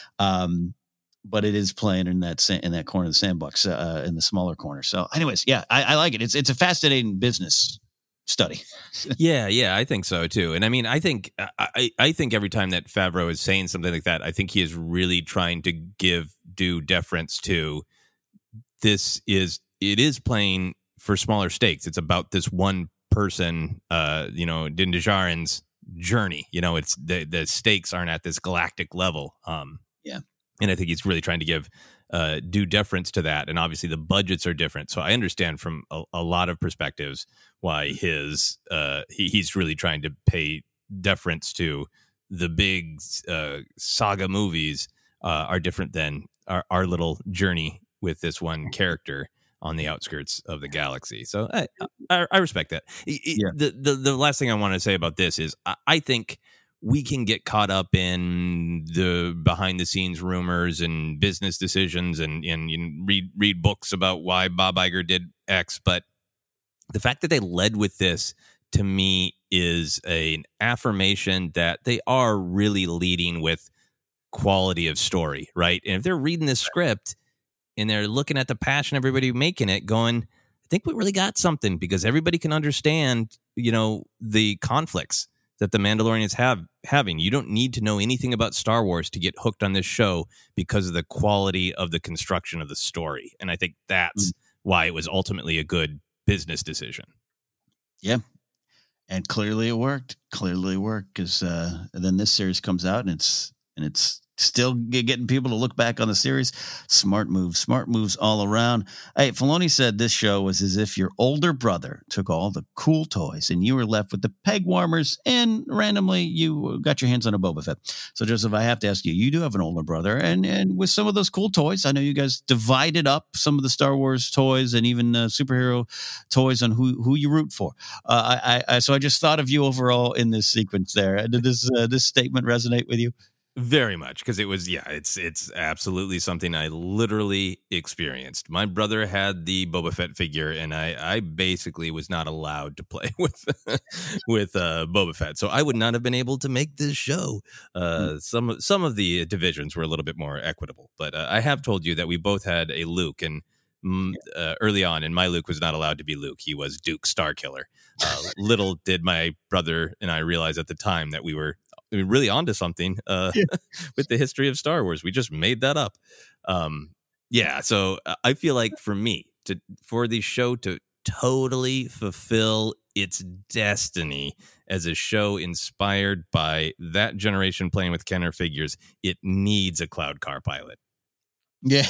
Um, but it is playing in that in that corner of the sandbox, uh, in the smaller corner. So, anyways, yeah, I, I like it. It's it's a fascinating business study. yeah, yeah, I think so too. And I mean, I think I I think every time that Favreau is saying something like that, I think he is really trying to give due deference to this. Is it is playing for smaller stakes. It's about this one person, uh, you know, Din Djarin's journey. You know, it's the the stakes aren't at this galactic level. Um, yeah, and I think he's really trying to give uh, due deference to that. And obviously, the budgets are different, so I understand from a, a lot of perspectives why his uh, he, he's really trying to pay deference to the big uh, saga movies uh, are different than our, our little journey with this one character on the outskirts of the galaxy. So I, I, I respect that. Yeah. The, the the last thing I want to say about this is I, I think we can get caught up in the behind the scenes rumors and business decisions and, and, and read, read books about why Bob Iger did X. But the fact that they led with this, to me, is a, an affirmation that they are really leading with quality of story, right? And if they're reading this script and they're looking at the passion everybody making it, going, I think we really got something, because everybody can understand, you know, the conflicts that the Mandalorians have having. You don't need to know anything about Star Wars to get hooked on this show because of the quality of the construction of the story. And I think that's mm. why it was ultimately a good business decision. Yeah. And clearly it worked. Clearly it worked because uh, then this series comes out and it's and it's still getting people to look back on the series. Smart moves, smart moves all around. Hey, Filoni said this show was as if your older brother took all the cool toys and you were left with the peg warmers and randomly you got your hands on a Boba Fett. So, Joseph, I have to ask you, you do have an older brother and, and with some of those cool toys, I know you guys divided up some of the Star Wars toys and even uh, superhero toys on who, who you root for. Uh, I, I, so I just thought of you overall in this sequence there. Did this, uh, this statement resonate with you? Very much, because it was, yeah, it's it's absolutely something I literally experienced. My brother had the Boba Fett figure, and I, I basically was not allowed to play with with uh, Boba Fett, so I would not have been able to make this show. Uh, mm. Some some of the divisions were a little bit more equitable, but uh, I have told you that we both had a Luke, and uh, early on, and my Luke was not allowed to be Luke. He was Duke Starkiller. Uh, little did my brother and I realize at the time that we were really onto something uh, yeah. with the history of Star Wars. We just made that up. Um, yeah, so I feel like for me, to for the show to totally fulfill its destiny as a show inspired by that generation playing with Kenner figures, it needs a Cloud Car pilot. Yeah.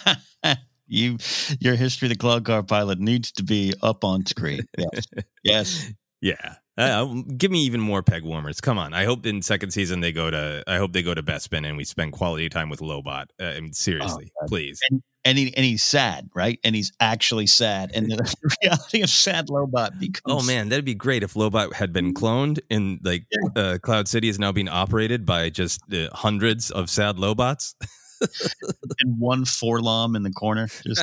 you, your history of the Cloud Car pilot needs to be up on screen. Yes. Yes. Yeah. Uh, give me even more peg warmers. Come on. I hope in second season they go to. I hope they go to Bespin and we spend quality time with Lobot. Uh, I mean, seriously, oh, please. And, and he and he's sad, right? And he's actually sad. And the reality of sad Lobot becomes. Oh man, that'd be great if Lobot had been cloned and like yeah. uh, Cloud City is now being operated by just uh, hundreds of sad Lobots. And one Forlom in the corner. Just.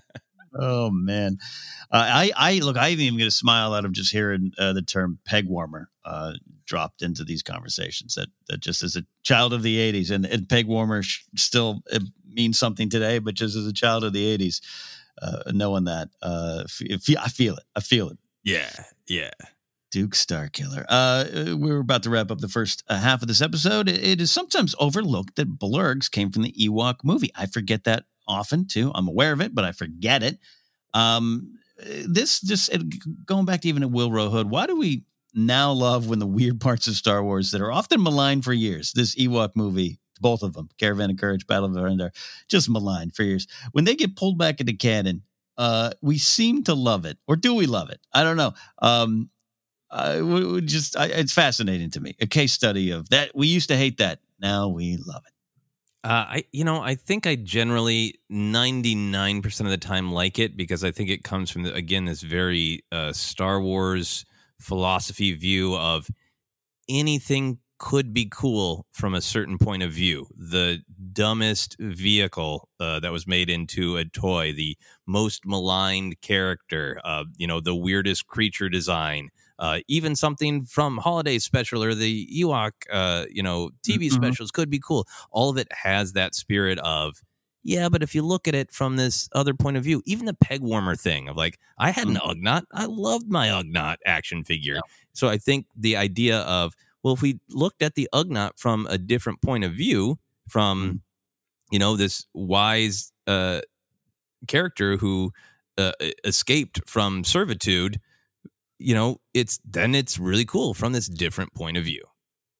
Oh man, uh, I I look. I even get a smile out of just hearing uh, the term peg warmer uh, dropped into these conversations. That that just as a child of the eighties, and, and peg warmer sh- still it means something today, but just as a child of the eighties, uh, knowing that, uh, f- I feel it. I feel it. Yeah, yeah. Duke Starkiller. Uh, we're about to wrap up the first uh, half of this episode. It, it is sometimes overlooked that Blurgs came from the Ewok movie. I forget that often too. I'm aware of it, but I forget it. Um, this just going back to even a Wilro Hood. Why do we now love when the weird parts of Star Wars that are often maligned for years? This Ewok movie, both of them, Caravan of Courage, Battle of Endor, just maligned for years. When they get pulled back into canon, uh, we seem to love it, or do we love it? I don't know. Um, uh, we, we just I, it's fascinating to me. A case study of that. We used to hate that. Now we love it. Uh, I, you know, I think I generally ninety-nine percent of the time like it because I think it comes from, the, again, this very uh, Star Wars philosophy view of anything could be cool from a certain point of view. The dumbest vehicle uh, that was made into a toy, the most maligned character, uh, you know, the weirdest creature design. Uh, even something from Holiday Special or the Ewok, uh, you know, T V mm-hmm. specials could be cool. All of it has that spirit of, yeah, but if you look at it from this other point of view, even the peg warmer thing of like, I had an mm-hmm. Ugnaught. I loved my Ugnaught action figure. Yeah. So I think the idea of, well, if we looked at the Ugnaught from a different point of view, from, mm-hmm. you know, this wise uh, character who uh, escaped from servitude, you know, it's then it's really cool from this different point of view.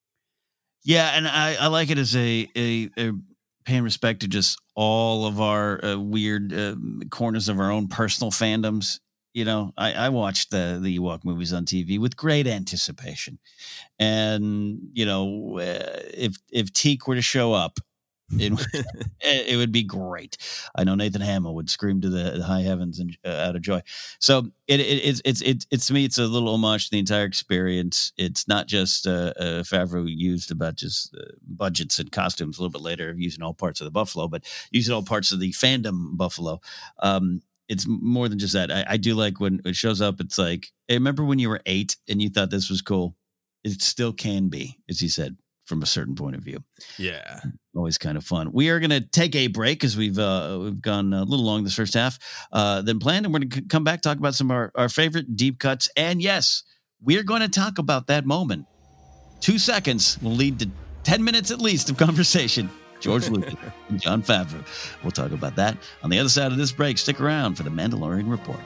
Yeah, and I, I like it as a, a, a paying respect to just all of our uh, weird uh, corners of our own personal fandoms. You know, I, I watched the, the Ewok movies on T V with great anticipation. And, you know, uh, if if Teak were to show up, It, it would be great. I know Nathan Hamill would scream to the high heavens and uh, out of joy. So it, it it's it's it's it's to me it's a little homage to the entire experience. It's not just uh, uh, Favreau used about just uh, budgets and costumes a little bit later, using all parts of the Buffalo, but using all parts of the fandom Buffalo. Um, it's more than just that. I, I do like when it shows up. It's like, hey, remember when you were eight and you thought this was cool? It still can be, as you said, from a certain point of view. Yeah. Always kind of fun. We are going to take a break because we've uh, we've gone a little long this first half uh, than planned. And we're going to come back, talk about some of our, our favorite deep cuts. And yes, we're going to talk about that moment two seconds will lead to ten minutes at least of conversation. George Lucas and Jon Favreau. We'll talk about that on the other side of this break. Stick around for the Mandalorian Report.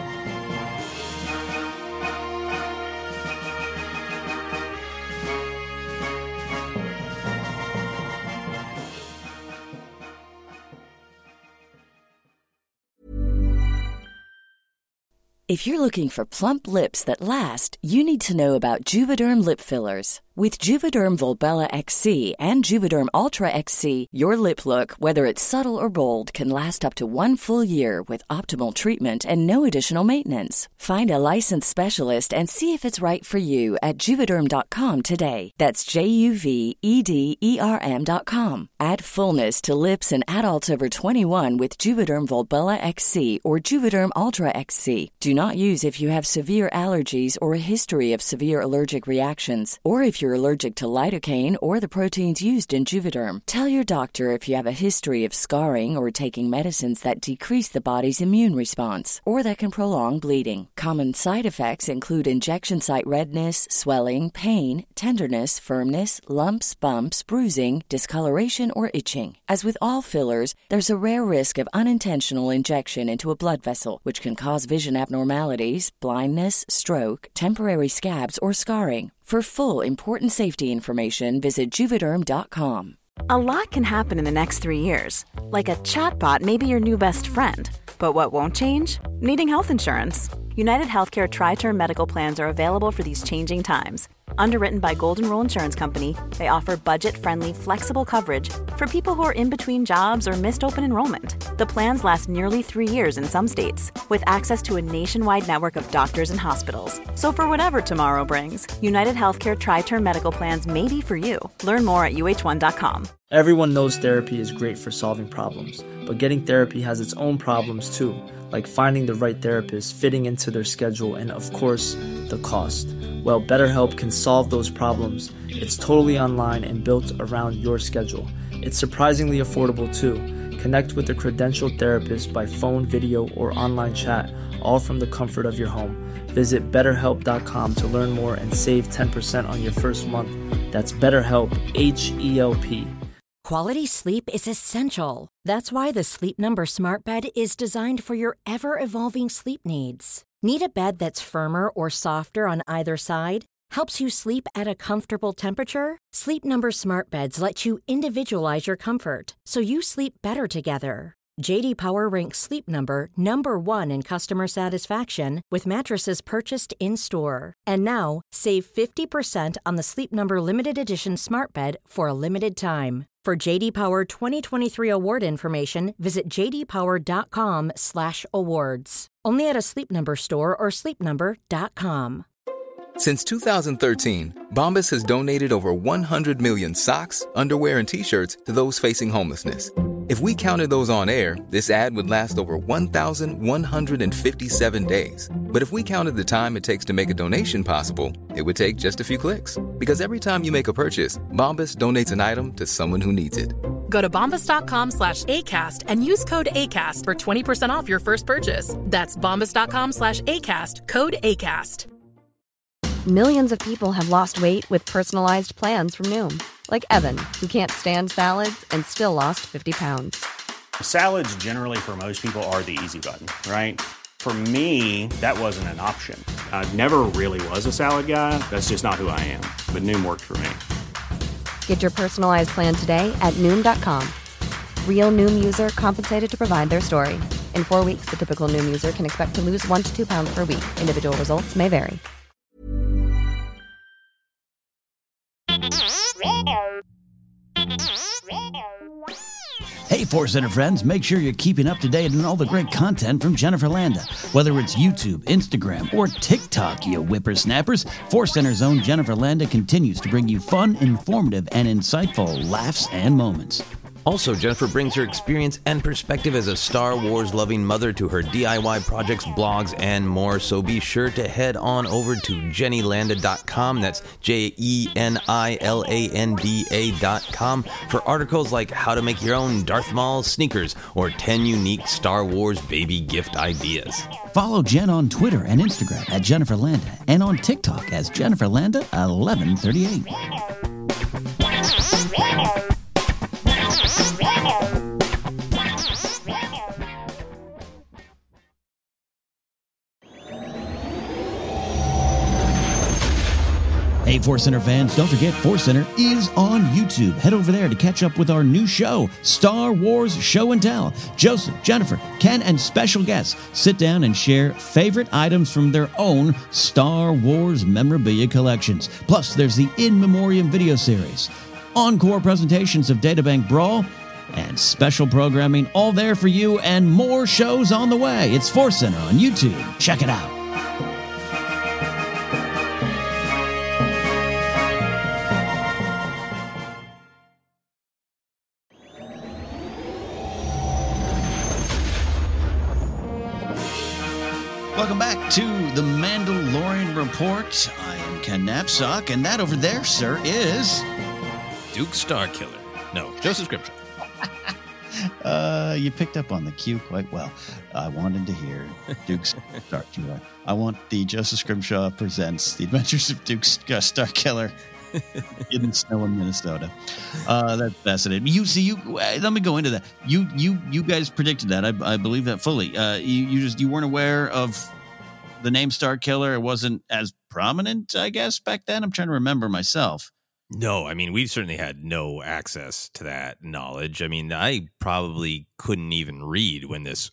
If you're looking for plump lips that last, you need to know about Juvederm lip fillers. With Juvederm Volbella X C and Juvederm Ultra X C, your lip look, whether it's subtle or bold, can last up to one full year with optimal treatment and no additional maintenance. Find a licensed specialist and see if it's right for you at Juvederm dot com today. That's J U V E D E R M dot com. Add fullness to lips in adults over twenty-one with Juvederm Volbella X C or Juvederm Ultra X C. Do not use if you have severe allergies or a history of severe allergic reactions, or if you're allergic to lidocaine or the proteins used in Juvederm. Tell your doctor if you have a history of scarring or taking medicines that decrease the body's immune response or that can prolong bleeding. Common side effects include injection site redness, swelling, pain, tenderness, firmness, lumps, bumps, bruising, discoloration, or itching. As with all fillers, there's a rare risk of unintentional injection into a blood vessel, which can cause vision abnormalities, blindness, stroke, temporary scabs, or scarring. For full, important safety information, visit Juvederm dot com. A lot can happen in the next three years. Like a chatbot may be your new best friend. But what won't change? Needing health insurance. United Healthcare Tri-Term Medical Plans are available for these changing times. Underwritten by Golden Rule Insurance Company, they offer budget-friendly, flexible coverage for people who are in between jobs or missed open enrollment. The plans last nearly three years in some states, with access to a nationwide network of doctors and hospitals. So for whatever tomorrow brings, United Healthcare Tri-Term Medical Plans may be for you. Learn more at U H one dot com. Everyone knows therapy is great for solving problems, but getting therapy has its own problems too, like finding the right therapist, fitting into their schedule, and of course, the cost. Well, BetterHelp can solve those problems. It's totally online and built around your schedule. It's surprisingly affordable too. Connect with a credentialed therapist by phone, video, or online chat, all from the comfort of your home. Visit better help dot com to learn more and save ten percent on your first month. That's BetterHelp, H E L P. Quality sleep is essential. That's why the Sleep Number Smart Bed is designed for your ever-evolving sleep needs. Need a bed that's firmer or softer on either side? Helps you sleep at a comfortable temperature? Sleep Number Smart Beds let you individualize your comfort, so you sleep better together. J D Power ranks Sleep Number number one in customer satisfaction with mattresses purchased in-store. And now, save fifty percent on the Sleep Number Limited Edition Smart Bed for a limited time. For J D Power twenty twenty-three award information, visit j d power dot com slash awards. Only at a Sleep Number store or sleep number dot com. Since two thousand thirteen, Bombas has donated over one hundred million socks, underwear, and T-shirts to those facing homelessness. If we counted those on air, this ad would last over one thousand one hundred fifty-seven days. But if we counted the time it takes to make a donation possible, it would take just a few clicks. Because every time you make a purchase, Bombas donates an item to someone who needs it. Go to bombas dot com slash ACAST and use code ACAST for twenty percent off your first purchase. That's bombas dot com slash ACAST, code ACAST. Millions of people have lost weight with personalized plans from Noom. Like Evan, who can't stand salads and still lost fifty pounds. Salads generally for most people are the easy button, right? For me, that wasn't an option. I never really was a salad guy. That's just not who I am. But Noom worked for me. Get your personalized plan today at Noom dot com. Real Noom user compensated to provide their story. In four weeks, the typical Noom user can expect to lose one to two pounds per week. Individual results may vary. Hey, Force Center friends, make sure you're keeping up to date on all the great content from Jennifer Landa. Whether it's YouTube, Instagram, or TikTok, you whippersnappers, Force Center's own Jennifer Landa continues to bring you fun, informative, and insightful laughs and moments. Also, Jennifer brings her experience and perspective as a Star Wars loving mother to her D I Y projects, blogs, and more. So be sure to head on over to jenny landa dot com. That's J E N I L A N D A dot com for articles like how to make your own Darth Maul sneakers or ten unique Star Wars baby gift ideas. Follow Jen on Twitter and Instagram at Jennifer Landa and on TikTok as Jennifer Landa eleven thirty-eight. Hey, Force Center fans, don't forget Force Center is on YouTube. Head over there to catch up with our new show, Star Wars Show and Tell. Joseph, Jennifer, Ken, and special guests sit down and share favorite items from their own Star Wars memorabilia collections. Plus, there's the In Memoriam video series, encore presentations of Databank Brawl, and special programming all there for you, and more shows on the way. It's Force Center on YouTube. Check it out. Welcome back to the Mandalorian Report. I am Ken Knapsack, and that over there, sir, is Duke Starkiller. No, Joseph Scrimshaw. uh, you picked up on the cue quite well. I wanted to hear Duke Starkiller. I want the Joseph Scrimshaw presents The Adventures of Duke Starkiller in the snow in Minnesota. Uh, that's fascinating. You see, you uh, let me go into that. You, you, you guys predicted that. I, I believe that fully. Uh, you, you just you weren't aware of the name Starkiller. It wasn't as prominent, I guess, back then. I'm trying to remember myself. No, I mean, we certainly had no access to that knowledge. I mean, I probably couldn't even read when this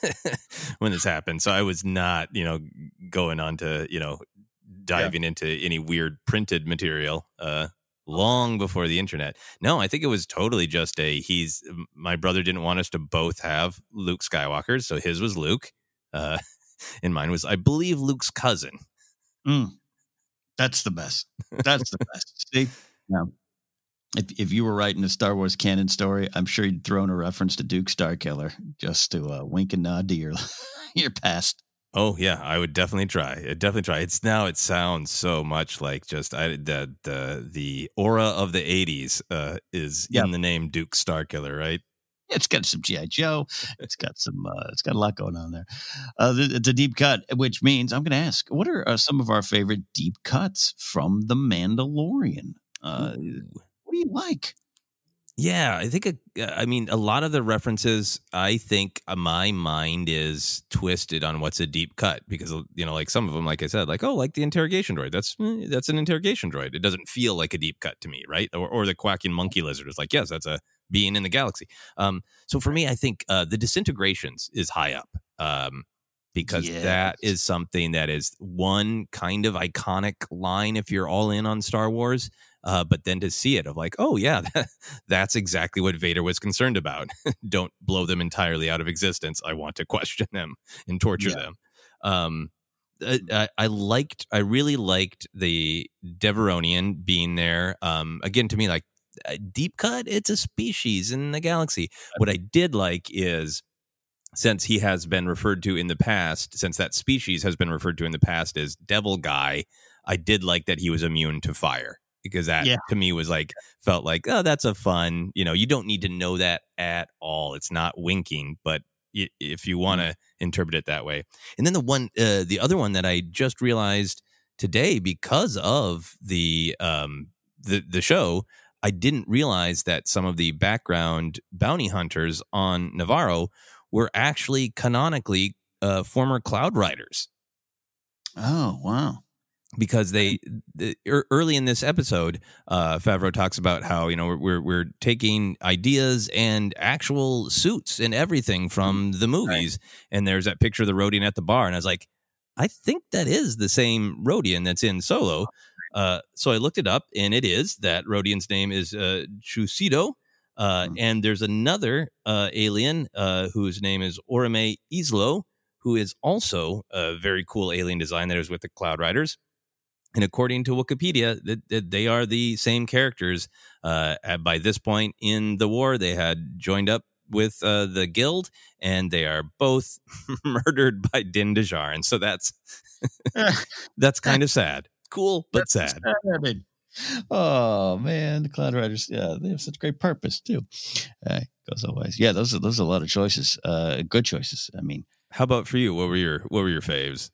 when this happened. So I was not, you know, going on to, you know, diving yeah. into any weird printed material uh, long before the internet. No, I think it was totally just a, he's, my brother didn't want us to both have Luke Skywalker, so his was Luke. Uh, and mine was, I believe, Luke's cousin. Mm. That's the best. That's the best. See? Yeah. If if you were writing a Star Wars canon story, I'm sure you'd throw in a reference to Duke Starkiller just to uh, wink and nod to your your past. Oh yeah, I would definitely try. I'd definitely try. It's now it sounds so much like just I the the the aura of the eighties uh, is yep. in the name Duke Starkiller, right? It's got some G I. Joe. It's got some. Uh, it's got a lot going on there. Uh, it's a deep cut, which means I'm going to ask, what are uh, some of our favorite deep cuts from The Mandalorian? Uh, what do you like? Yeah, I think, a, I mean, a lot of the references, I think my mind is twisted on what's a deep cut because, you know, like some of them, like I said, like, oh, like the interrogation droid. That's that's an interrogation droid. It doesn't feel like a deep cut to me, right? Or, or the quacking monkey lizard is like, yes, that's a being in the galaxy. Um, so for me, I think uh, the disintegrations is high up um, because yes. that is something that is one kind of iconic line if you're all in on Star Wars. Uh, but then to see it of like, oh, yeah, that, that's exactly what Vader was concerned about. Don't blow them entirely out of existence. I want to question them and torture yeah. them. Um, I, I liked, I really liked the Devaronian being there. Um, again, to me, like a deep cut, it's a species in the galaxy. What I did like is, since he has been referred to in the past, since that species has been referred to in the past as Devil Guy, I did like that he was immune to fire. Because that yeah. to me was like, felt like, oh, that's a fun, you know, you don't need to know that at all. It's not winking, but it, if you want to mm. interpret it that way. And then the one, uh, the other one that I just realized today because of the, um, the, the show, I didn't realize that some of the background bounty hunters on Navarro were actually canonically uh, former Cloud Riders. Oh, wow. Because they the, early in this episode, uh, Favreau talks about how, you know, we're we're taking ideas and actual suits and everything from the movies. Right. And there's that picture of the Rodian at the bar. And I was like, I think that is the same Rodian that's in Solo. Uh, so I looked it up, and it is. That Rodian's name is uh, Chusido. Uh, mm-hmm. And there's another uh, alien uh, whose name is Orome Islo, who is also a very cool alien design that is with the Cloud Riders. And according to Wikipedia, that, that they are the same characters. Uh, at, by this point in the war, they had joined up with uh, the guild, and they are both murdered by Din Djarin. So that's that's kind of sad. Cool, but That's sad. sad. Oh man, the Cloud Riders, yeah, they have such great purpose too. Uh, goes always, yeah. Those are those are a lot of choices, uh, good choices. I mean, how about for you? What were your what were your faves?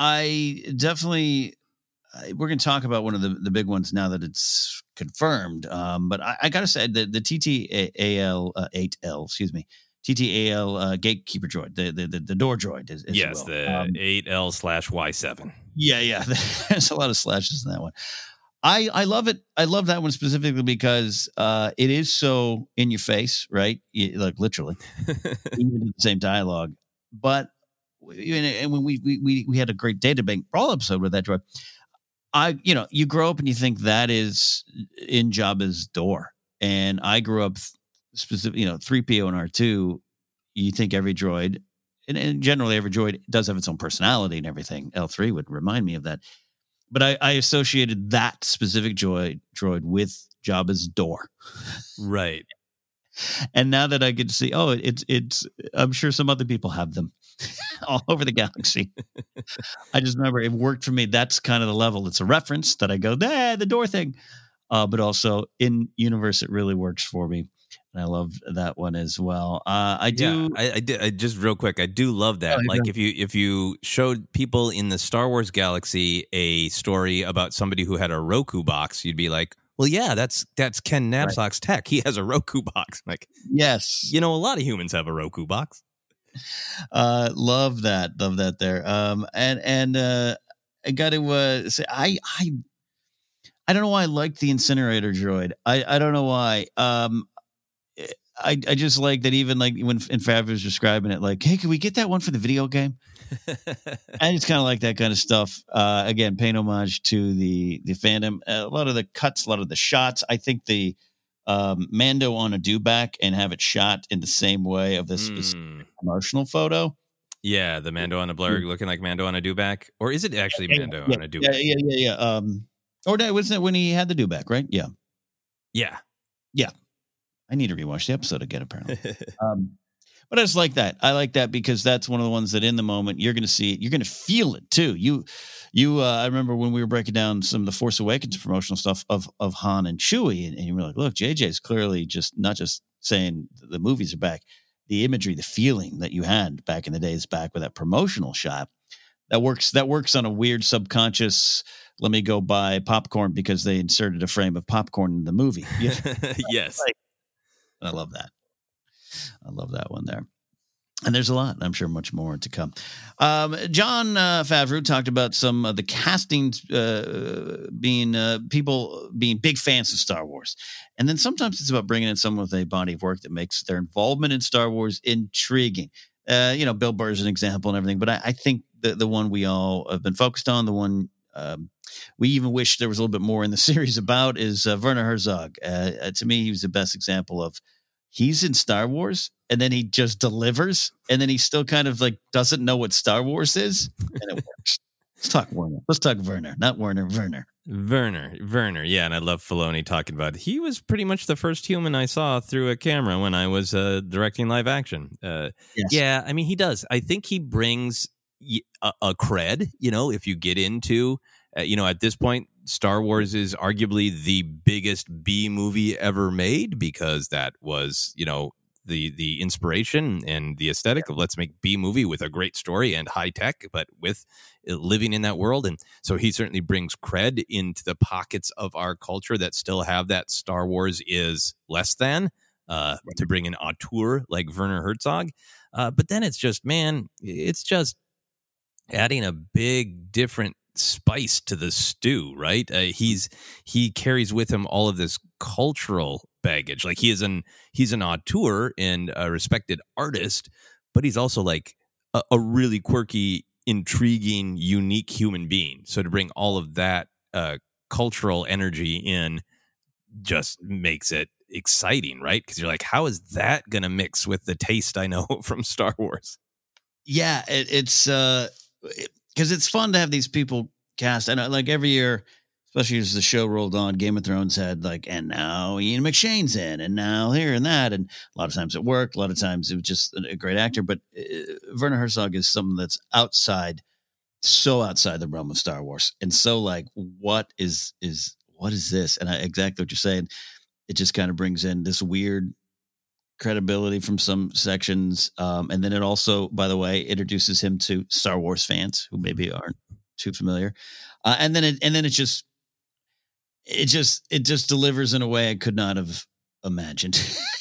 I definitely. Uh, we're going to talk about one of the, the big ones now that it's confirmed. Um, but I, I got to say the the T T A L eight L, excuse me, T T A L uh, gatekeeper droid, the the the, the door droid. Is, is yes, the um, eight L slash Y seven. Yeah, yeah. There's a lot of slashes in that one. I, I love it. I love that one specifically because uh, it is so in your face, right? You, like literally, even the same dialogue. But and when we we we had a great data bank brawl episode with that droid, I you know you grow up and you think that is in Jabba's door, and I grew up specific, you know, three P O and R two. You think every droid, and, and generally every droid does have its own personality and everything. L three would remind me of that. But I, I associated that specific droid, droid with Jabba's door. Right. And now that I get to see, oh, it's, it's, I'm sure some other people have them all over the galaxy. I just remember it worked for me. That's kind of the level. It's a reference that I go, ah, the door thing. Uh, but also in universe, it really works for me. And I love that one as well. Uh, I do. Yeah, I, I did. I just real quick. I do love that. Oh, like yeah. if you if you showed people in the Star Wars galaxy a story about somebody who had a Roku box, you'd be like, "Well, yeah, that's that's Ken Knapsack's right. tech. He has a Roku box." Like, yes, you know, a lot of humans have a Roku box. Uh, love that. Love that. There. Um, and and uh, I got to uh, say, I I I don't know why I liked the incinerator droid. I I don't know why. Um. I, I just like that even like when in Fav was describing it, like, hey, can we get that one for the video game? I just kind of like that kind of stuff. Uh, again, paying homage to the the fandom. Uh, a lot of the cuts, a lot of the shots. I think the um, Mando on a dewback and have it shot in the same way of this mm. promotional photo. Yeah, the Mando on a blur looking like Mando on a dewback. Or is it actually yeah, Mando yeah, on a dewback? Yeah, yeah, yeah, yeah. Um, or that wasn't it when he had the dewback, right? Yeah. Yeah. Yeah. I need to rewatch the episode again, apparently. um, but I just like that. I like that because that's one of the ones that in the moment you're going to see it. You're going to feel it too. You, you. Uh, I remember when we were breaking down some of the Force Awakens promotional stuff of of Han and Chewie, and, and you were like, "Look, J J is clearly just not just saying the movies are back. The imagery, the feeling that you had back in the days, back with that promotional shot, that works. That works on a weird subconscious. Let me go buy popcorn because they inserted a frame of popcorn in the movie. Yeah. Yes." Like, I love that. I love that one there. And there's a lot. I'm sure much more to come. Um, Jon uh, Favreau talked about some of the castings uh, being uh, people being big fans of Star Wars. And then sometimes it's about bringing in someone with a body of work that makes their involvement in Star Wars intriguing. Uh, you know, Bill Burr is an example and everything. But I, I think the, the one we all have been focused on, the one um, we even wish there was a little bit more in the series about is uh, Werner Herzog. Uh, uh, to me, he was the best example of he's in Star Wars and then he just delivers and then he still kind of like doesn't know what Star Wars is and it works. Let's talk Werner. Let's talk Werner, not Werner, Werner. Werner, Werner. Yeah. And I love Filoni talking about it. He was pretty much the first human I saw through a camera when I was uh, directing live action. Uh, yes. Yeah. I mean, he does. I think he brings a, a cred, you know, if you get into, uh, you know, at this point, Star Wars is arguably the biggest B movie ever made because that was, you know, the the inspiration and the aesthetic of let's make B movie with a great story and high tech, but with living in that world. And so he certainly brings cred into the pockets of our culture that still have that Star Wars is less than uh, to bring an auteur like Werner Herzog. Uh, but then it's just, man, it's just adding a big different spice to the stew, right? Uh, he's he carries with him all of this cultural baggage. Like he is an he's an auteur and a respected artist, but he's also like a, a really quirky, intriguing, unique human being. So to bring all of that uh, cultural energy in just makes it exciting, right? Because you're like, how is that going to mix with the taste I know from Star Wars? Yeah, it, it's uh, because it, it's fun to have these people cast. And like every year, especially as the show rolled on, Game of Thrones had like, and now Ian McShane's in, and now here and that. And a lot of times it worked. A lot of times it was just a great actor. But uh, Werner Herzog is someone that's outside, so outside the realm of Star Wars. And so like, what is, is, what is this? And I, exactly what you're saying. It just kind of brings in this weird credibility from some sections. Um, and then it also, by the way, introduces him to Star Wars fans who maybe aren't too familiar. Uh, and then it, and then it just, it just, it just delivers in a way I could not have imagined.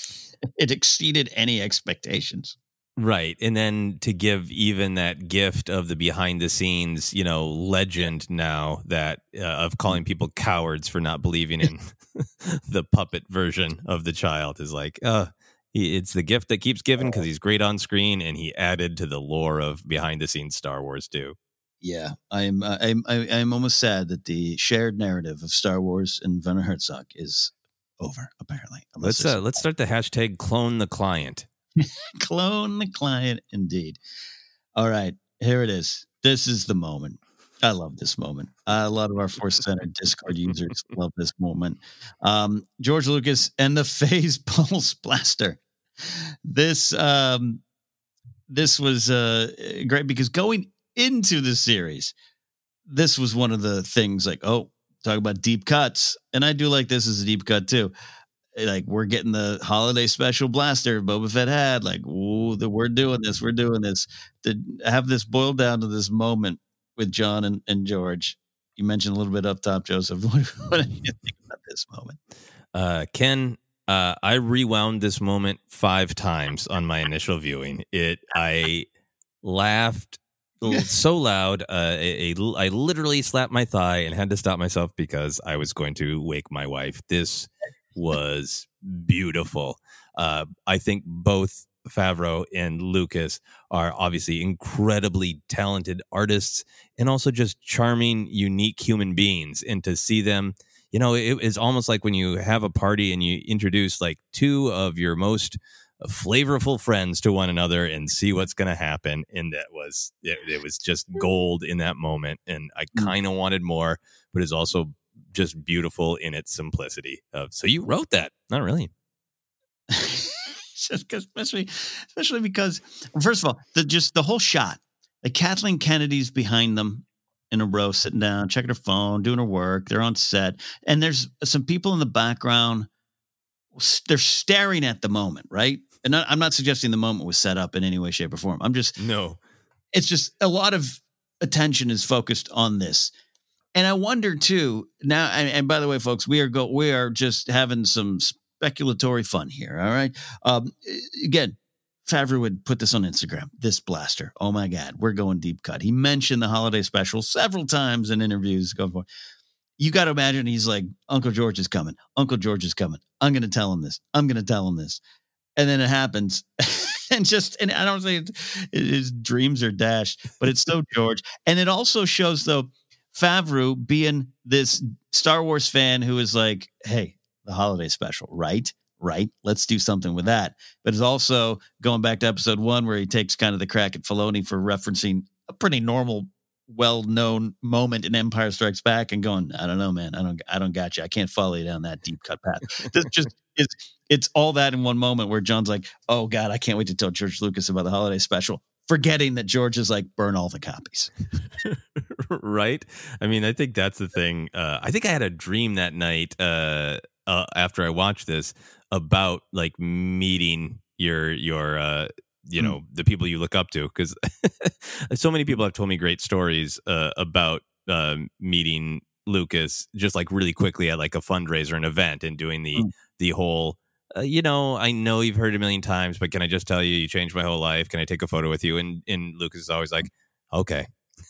It exceeded any expectations. Right. And then to give even that gift of the behind the scenes, you know, legend now that uh, of calling people cowards for not believing in the puppet version of the child is like, uh, he, it's the gift that keeps giving because he's great on screen, and he added to the lore of behind the scenes Star Wars too. Yeah, I'm I'm I'm almost sad that the shared narrative of Star Wars and Werner Herzog is over. Apparently, let's uh, let's start the hashtag clone the client. Clone the client, indeed. All right, here it is. This is the moment. I love this moment. Uh, a lot of our Force Center Discord users love this moment. Um, George Lucas and the Phase Pulse Blaster. This um, this was uh, great because going into the series, this was one of the things like, oh, talk about deep cuts. And I do like this as a deep cut too. Like, we're getting the holiday special blaster Boba Fett had. Like, ooh, the, we're doing this. We're doing this. To have this boiled down to this moment with John and, and George. You mentioned a little bit up top, Joseph. What, what do you think about this moment? Uh, Ken, uh, I rewound this moment five times on my initial viewing. It, I laughed so loud. Uh, a, a, I literally slapped my thigh and had to stop myself because I was going to wake my wife. This was beautiful. Uh, I think both Favreau and Lucas are obviously incredibly talented artists and also just charming, unique human beings. And to see them, you know, it is almost like when you have a party and you introduce like two of your most flavorful friends to one another and see what's going to happen. And that was, it, it was just gold in that moment. And I kind of wanted more, but it's also just beautiful in its simplicity. Of so you wrote that? Not really. Just especially, especially because, first of all, the just the whole shot, like Kathleen Kennedy's behind them in a row, sitting down, checking her phone, doing her work. They're on set, and there's some people in the background. They're staring at the moment, right? And I'm not suggesting the moment was set up in any way, shape, or form. I'm just no. It's just a lot of attention is focused on this. And I wonder too now. And, and by the way, folks, we are go we are just having some speculatory fun here. All right. Um, again, Favreau would put this on Instagram. This blaster. Oh my God, we're going deep cut. He mentioned the holiday special several times in interviews. Going forward. You got to imagine he's like, Uncle George is coming. Uncle George is coming. I'm going to tell him this. I'm going to tell him this. And then it happens. And just, and I don't say it, his dreams are dashed, but it's so George. And it also shows though, Favreau being this Star Wars fan who is like, hey, the holiday special, right? Right. Let's do something with that. But it's also going back to episode one where he takes kind of the crack at Filoni for referencing a pretty normal, well-known moment in Empire Strikes Back and going, I don't know, man. I don't, I don't got you. I can't follow you down that deep cut path. This just is, it's all that in one moment where John's like, oh God, I can't wait to tell George Lucas about the holiday special. Forgetting that George is like, burn all the copies. Right. I mean, I think that's the thing. Uh, I think I had a dream that night uh, uh, after I watched this about like meeting your, your, uh, you know, mm. the people you look up to. Because so many people have told me great stories uh, about uh, meeting Lucas just like really quickly at like a fundraiser, an event, and doing the, mm. the whole, Uh, you know, I know you've heard it a million times, but can I just tell you, you changed my whole life? Can I take a photo with you? And and Lucas is always like, okay.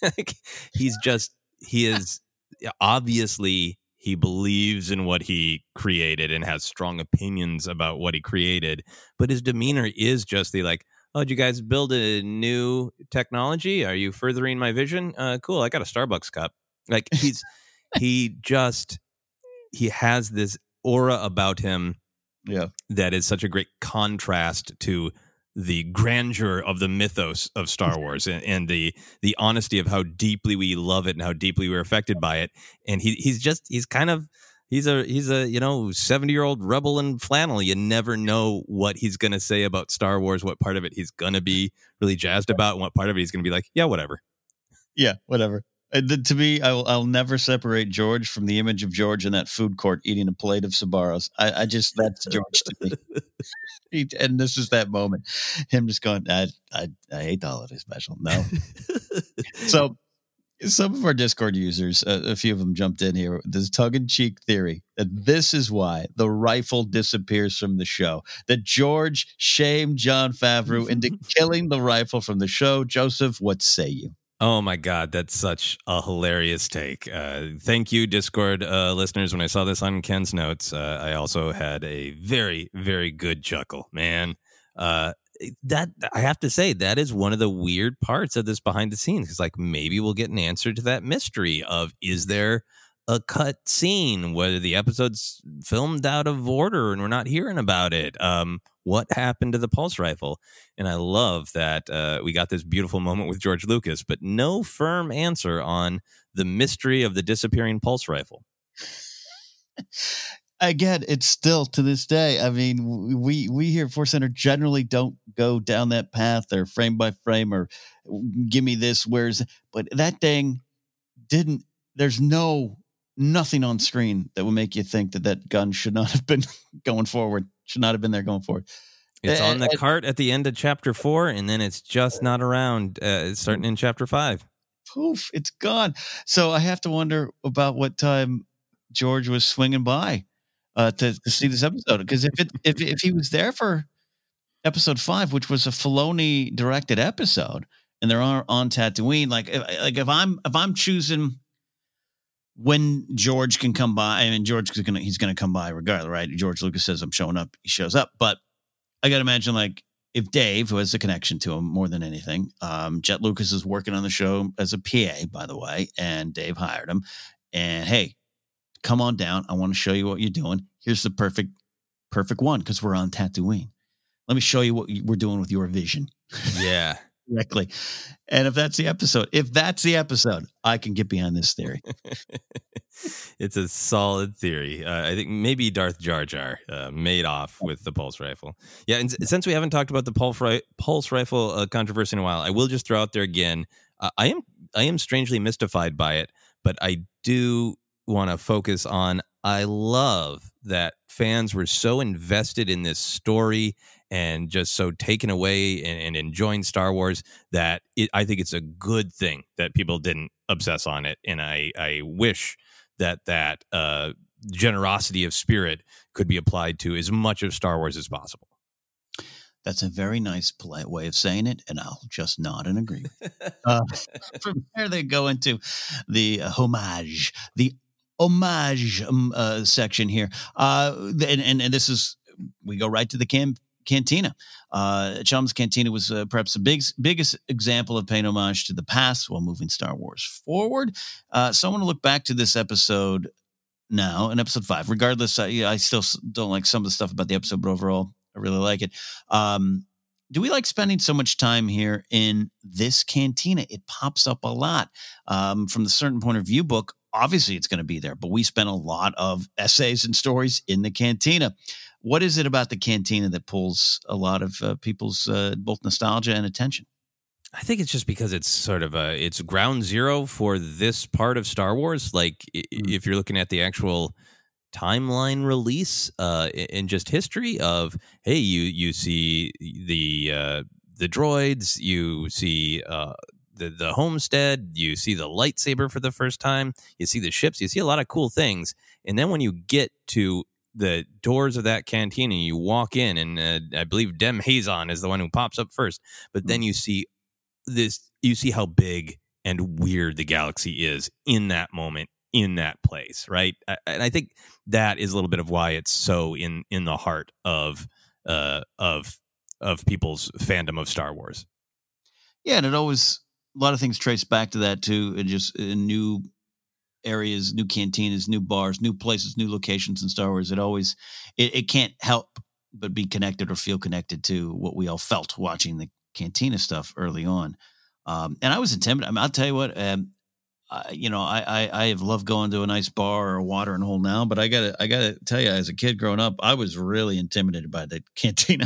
He's just, he is, obviously, he believes in what he created and has strong opinions about what he created. But his demeanor is just the like, oh, did you guys build a new technology? Are you furthering my vision? Uh, cool, I got a Starbucks cup. Like, he's, he just, he has this aura about him. Yeah, that is such a great contrast to the grandeur of the mythos of Star Wars and, and the the honesty of how deeply we love it and how deeply we're affected by it. And he he's just he's kind of he's a he's a you know seventy year old rebel in flannel. You never know what he's going to say about Star Wars, what part of it he's going to be really jazzed about, and what part of it he's going to be like, yeah, whatever. Yeah, whatever. Uh, the, to me, I will, I'll never separate George from the image of George in that food court eating a plate of Sbarros. I, I just, that's George to me. he, and this is that moment. Him just going, I, I, I hate the holiday special. No. So some of our Discord users, uh, a few of them jumped in here, this tongue-in-cheek theory that this is why the rifle disappears from the show, that George shamed Jon Favreau into killing the rifle from the show. Joseph, what say you? Oh my God, that's such a hilarious take. Uh, thank you, Discord uh, listeners. When I saw this on Ken's notes, uh, I also had a very, very good chuckle, man. Uh, that I have to say, that is one of the weird parts of this behind the scenes. Because like maybe we'll get an answer to that mystery of, is there a cut scene, whether the episode's filmed out of order and we're not hearing about it. Um, what happened to the pulse rifle? And I love that uh, we got this beautiful moment with George Lucas, but no firm answer on the mystery of the disappearing pulse rifle. Again, it's still to this day. I mean, we we here at Force Center generally don't go down that path or frame by frame or give me this. Where's but that thing didn't. There's no nothing on screen that would make you think that that gun should not have been going forward. Should not have been there going forward. It's uh, on the uh, cart at the end of chapter four, and then it's just not around. Uh, it's starting in chapter five. Poof! It's gone. So I have to wonder about what time George was swinging by uh, to to see this episode. Because if it if if he was there for episode five, which was a Filoni directed episode, and they're on, on Tatooine, like like if I'm if I'm choosing when George can come by, I mean, George is gonna he's gonna come by regardless, right? George Lucas says I'm showing up, he shows up. But I gotta imagine, like, if Dave, who has a connection to him more than anything, um, Jet Lucas is working on the show as a P A, by the way, and Dave hired him. And hey, come on down. I want to show you what you're doing. Here's the perfect, perfect one because we're on Tatooine. Let me show you what we're doing with your vision. Yeah. Directly. And if that's the episode, if that's the episode, I can get behind this theory. It's a solid theory. Uh, I think maybe Darth Jar Jar uh, made off with the pulse rifle. Yeah, and since we haven't talked about the pulse, ri- pulse rifle uh, controversy in a while, I will just throw out there again. Uh, I am I am strangely mystified by it, but I do want to focus on. I love that fans were so invested in this story and just so taken away and, and enjoying Star Wars that it, I think it's a good thing that people didn't obsess on it. And I, I wish that that uh, generosity of spirit could be applied to as much of Star Wars as possible. That's a very nice, polite way of saying it, and I'll just nod and agree. uh, from there, they go into the uh, homage, the homage um, uh, section here. Uh, and, and, and this is, we go right to the cam- cantina. Uh, Chalmers Cantina was uh, perhaps the big, biggest example of paying homage to the past while moving Star Wars forward. Uh, so I want to look back to this episode now, in episode five. Regardless, I, yeah, I still don't like some of the stuff about the episode, but overall, I really like it. Um, do we like spending so much time here in this cantina? It pops up a lot. Um, from the Certain Point of View book, obviously it's going to be there, but we spent a lot of essays and stories in the cantina. What is it about the cantina that pulls a lot of uh, people's uh, both nostalgia and attention? I think it's just because it's sort of a, it's ground zero for this part of Star Wars. Like mm-hmm. if you're looking at the actual timeline release uh, in just history of, hey, you you see the uh, the droids, you see uh, the the homestead, you see the lightsaber for the first time, you see the ships, you see a lot of cool things, and then when you get to the doors of that cantina, you walk in, and uh, I believe Dem Hazon is the one who pops up first, but then you see this, you see how big and weird the galaxy is in that moment, in that place, right? And I think that is a little bit of why it's so in in the heart of uh of of people's fandom of Star Wars. Yeah, and it always, a lot of things trace back to that too, and just in new areas, new cantinas, new bars, new places, new locations in Star Wars. It always, it, it can't help but be connected or feel connected to what we all felt watching the Cantina stuff early on. Um, and I was intimidated. I mean, I'll tell you what, um, uh, you know, I, I, I have loved going to a nice bar or a watering hole now, but I gotta, I gotta tell you, as a kid growing up, I was really intimidated by the Cantina.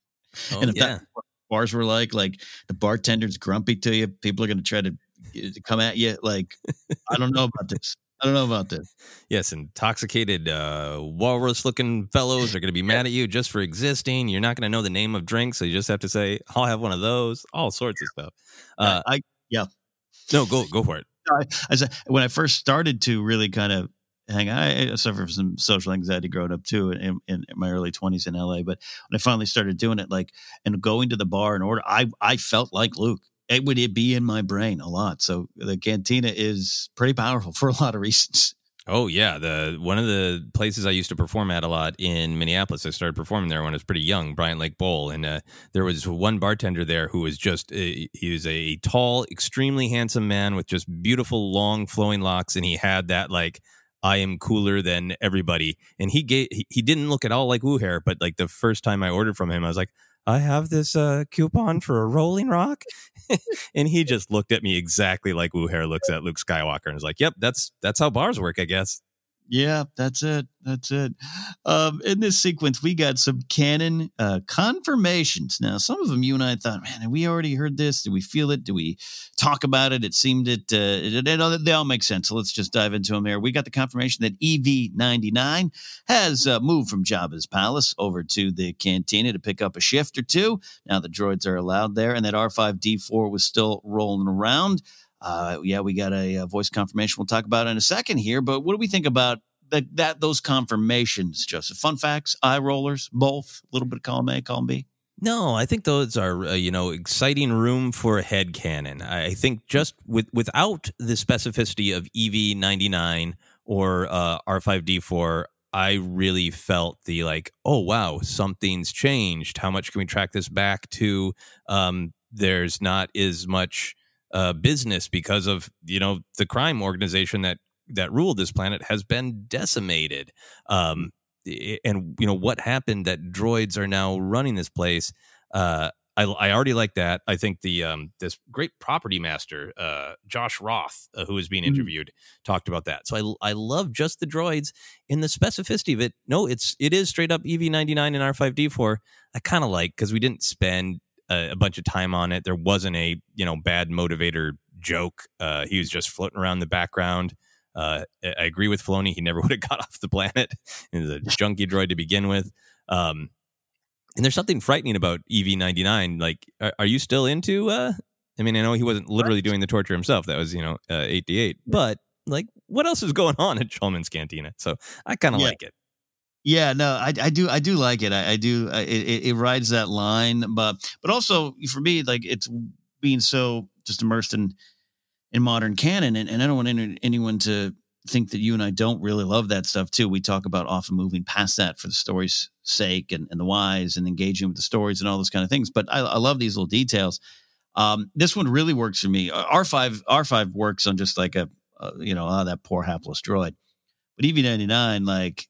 Oh, and if yeah. that's what bars were like, like the bartender's grumpy to you. People are going to try to, to come at you. Like, I don't know about this. I don't know about this. Yes, intoxicated uh, walrus-looking fellows are going to be mad at you just for existing. You're not going to know the name of drinks, so you just have to say, "I'll have one of those." All sorts of stuff. Uh, I yeah. No, go go for it. I, as I, when I first started to really kind of hang, I, I suffered from some social anxiety growing up too in, in, in my early twenties in L A. But when I finally started doing it, like and going to the bar and order, I I felt like Luke. It would it be in my brain a lot. So the Cantina is pretty powerful for a lot of reasons. Oh yeah, the one of the places I used to perform at a lot in Minneapolis. I started performing there when I was pretty young, Bryant Lake Bowl, and uh, there was one bartender there who was just uh, he was a tall, extremely handsome man with just beautiful, long, flowing locks, and he had that like I am cooler than everybody. And he gave he, he didn't look at all like Wu Hair, but like the first time I ordered from him, I was like, I have this uh, coupon for a Rolling Rock. And he just looked at me exactly like Wu Hair looks at Luke Skywalker and was like, yep, that's that's how bars work, I guess. Yeah, that's it. That's it. Um, in this sequence, we got some canon uh, confirmations. Now, some of them you and I thought, man, have we already heard this? Do we feel it? Do we talk about it? It seemed it, uh, it, it they all make sense. So let's just dive into them here. We got the confirmation that E V ninety-nine has uh, moved from Jabba's palace over to the Cantina to pick up a shift or two. Now the droids are allowed there, and that R five D four was still rolling around. Uh, yeah, we got a, a voice confirmation we'll talk about in a second here, but what do we think about that, that those confirmations, Joseph? Fun facts, eye rollers, both, a little bit of column A, column B? No, I think those are, uh, you know, exciting room for headcanon. I think just with without the specificity of E V ninety-nine or uh, R five D four, I really felt the like, oh, wow, something's changed. How much can we track this back to? Um, there's not as much Uh, business because of, you know, the crime organization that that ruled this planet has been decimated. Um, and, you know, what happened that droids are now running this place. Uh, I, I already like that. I think the um, this great property master, uh, Josh Roth, uh, who is being interviewed, mm-hmm. talked about that. So I I love just the droids in the specificity of it. No, it's it is straight up E V ninety-nine and R five D four. I kind of like because we didn't spend a bunch of time on it. There wasn't a, you know, bad motivator joke. Uh, he was just floating around the background. Uh, I agree with Filoni. He never would have got off the planet. He's a junkie droid to begin with. Um, and there's something frightening about E V ninety-nine. Like, are, are you still into, uh, I mean, I know he wasn't literally doing the torture himself. That was, you know, uh, eighty-eight, but like, what else is going on at Shulman's Cantina? So I kind of yeah. like it. Yeah, no, I, I do, I do like it. I, I do. I, it, it rides that line, but, but also for me, like it's being so just immersed in, in modern canon, and, and I don't want any, anyone to think that you and I don't really love that stuff too. We talk about often moving past that for the story's sake and, and the whys and engaging with the stories and all those kind of things. But I, I love these little details. Um, this one really works for me. R five, R five works on just like a, uh, you know, oh, that poor hapless droid. But E V ninety-nine, like,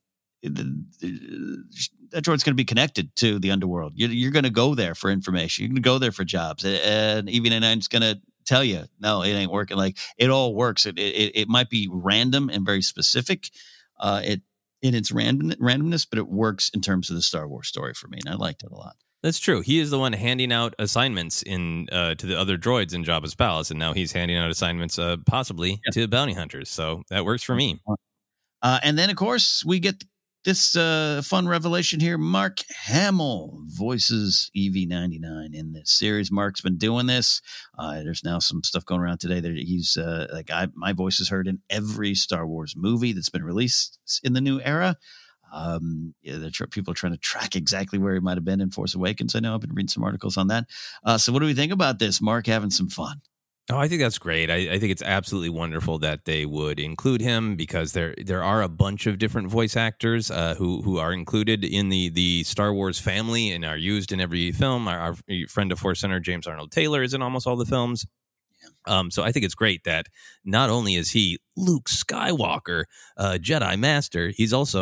that droid's going to be connected to the underworld. You're, you're going to go there for information. You're going to go there for jobs. And E V ninety-nine is going to tell you, no, it ain't working. Like, it all works. It it, it might be random and very specific uh, it in its random randomness, but it works in terms of the Star Wars story for me. And I liked it a lot. That's true. He is the one handing out assignments in uh, to the other droids in Jabba's palace, and now he's handing out assignments uh, possibly yeah. to bounty hunters. So that works for me. Uh, and then, of course, we get this uh, fun revelation here. Mark Hamill voices E V ninety-nine in this series. Mark's been doing this. Uh, there's now some stuff going around today that he's uh, like, I, my voice is heard in every Star Wars movie that's been released in the new era. Um, yeah, tr- people are trying to track exactly where he might have been in Force Awakens. I know I've been reading some articles on that. Uh, so what do we think about this? Mark having some fun. Oh, I think that's great. I, I think it's absolutely wonderful that they would include him, because there there are a bunch of different voice actors uh, who who are included in the the Star Wars family and are used in every film. Our, our friend of Force Center, James Arnold Taylor, is in almost all the films. Um, so I think it's great that not only is he Luke Skywalker, uh, Jedi Master, he's also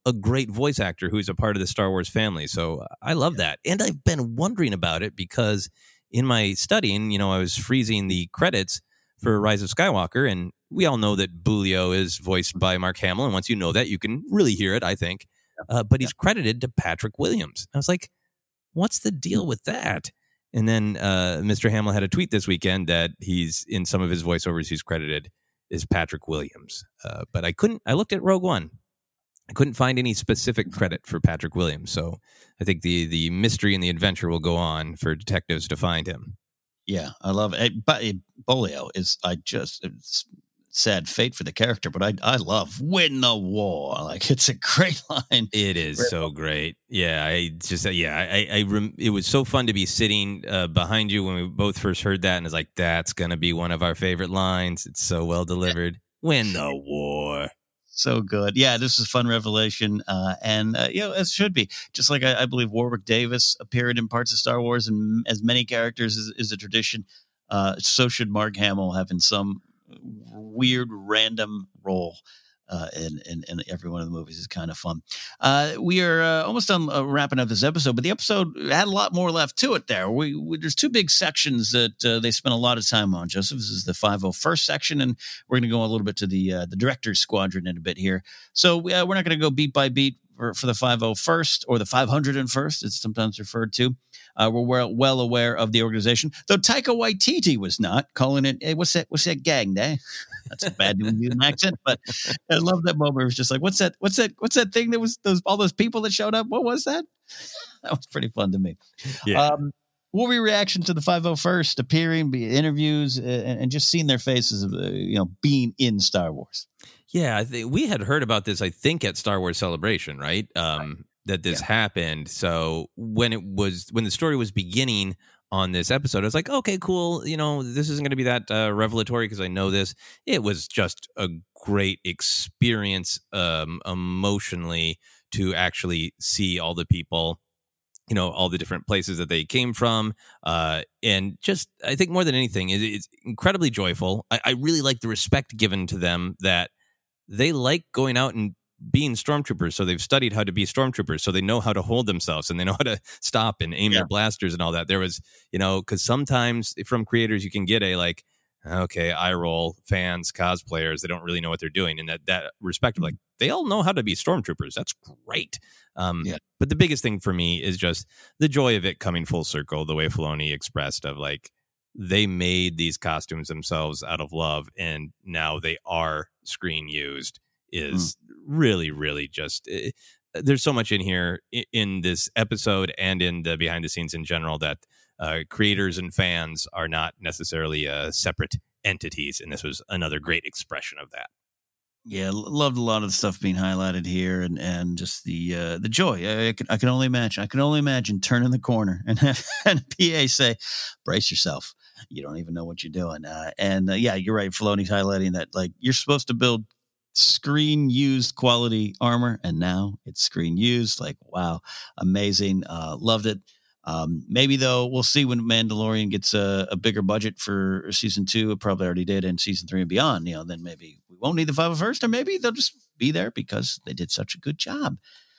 a great voice actor who's a part of the Star Wars family. So I love that. And I've been wondering about it because in my studying, you know, I was freezing the credits for Rise of Skywalker, and we all know that Boolio is voiced by Mark Hamill. And once you know that, you can really hear it, I think. Uh, but he's credited to Patrick Williams. I was like, what's the deal with that? And then uh, Mister Hamill had a tweet this weekend that he's in some of his voiceovers, he's credited as Patrick Williams. Uh, but I couldn't, I looked at Rogue One. I couldn't find any specific credit for Patrick Williams. So I think the the mystery and the adventure will go on for detectives to find him. Yeah, I love it. But Bolio is, I just, it's sad fate for the character, but I I love win the war. Like, it's a great line. It is great. So great. Yeah, I just, yeah, I, I, rem- it was so fun to be sitting uh, behind you when we both first heard that. And it's like, that's going to be one of our favorite lines. It's so well delivered. Win the war. So good. Yeah, this is a fun revelation. Uh, and, uh, you know, as it should be. Just like I, I believe Warwick Davis appeared in parts of Star Wars and as many characters is, is a tradition. Uh, so should Mark Hamill have in some weird, random role uh, in, in, in every one of the movies. Is kind of fun. Uh, we are uh, almost done uh, wrapping up this episode, but the episode had a lot more left to it there. We, we There's two big sections that uh, they spent a lot of time on, Joseph. This is the five oh first section, and we're going to go a little bit to the uh, the director's squadron in a bit here. So uh, we're not going to go beat by beat for, for the five oh first or the five hundred first, it's sometimes referred to. Uh, we're well, well aware of the organization, though Taika Waititi was not, calling it, hey, what's that, what's that gang day? That's a bad doing an accent, but I love that moment. It was just like, what's that, what's that, what's that thing that was those, all those people that showed up? What was that? That was pretty fun to me. Yeah. Um, what were your reaction to the five oh first appearing, be interviews, uh, and just seeing their faces, of, uh, you know, being in Star Wars? Yeah, I think we had heard about this, I think, at Star Wars Celebration, right? Um, right. That this yeah. happened. So when it was, when the story was beginning on this episode, I was like, okay, cool. You know, this isn't going to be that uh, revelatory because I know this. It was just a great experience um, emotionally to actually see all the people, you know, all the different places that they came from. Uh, and just, I think more than anything, it, it's incredibly joyful. I, I really like the respect given to them that they like going out and being stormtroopers. So they've studied how to be stormtroopers. So they know how to hold themselves and they know how to stop and aim yeah. their blasters and all that. There was, you know, because sometimes from creators, you can get a like, okay, eye roll, fans, cosplayers, they don't really know what they're doing. And that, that respect of like, they all know how to be stormtroopers. That's great. Um, yeah. But the biggest thing for me is just the joy of it coming full circle, the way Filoni expressed of like, they made these costumes themselves out of love and now they are screen used is mm. really, really just, it, there's so much in here in, in this episode and in the behind the scenes in general that uh, creators and fans are not necessarily uh, separate entities. And this was another great expression of that. Yeah, loved a lot of the stuff being highlighted here, and, and just the uh, the joy. I, I can I can only imagine. I can only imagine turning the corner and have, and P A say, "Brace yourself. You don't even know what you're doing." Uh, and uh, yeah, you're right. Filoni's highlighting that like you're supposed to build screen used quality armor, and now it's screen used. Like, wow, amazing. Uh, loved it. Um, maybe though, we'll see when Mandalorian gets a, a bigger budget for season two. It probably already did, and season three and beyond. You know, then maybe we won't need the five oh first, or maybe they'll just be there because they did such a good job.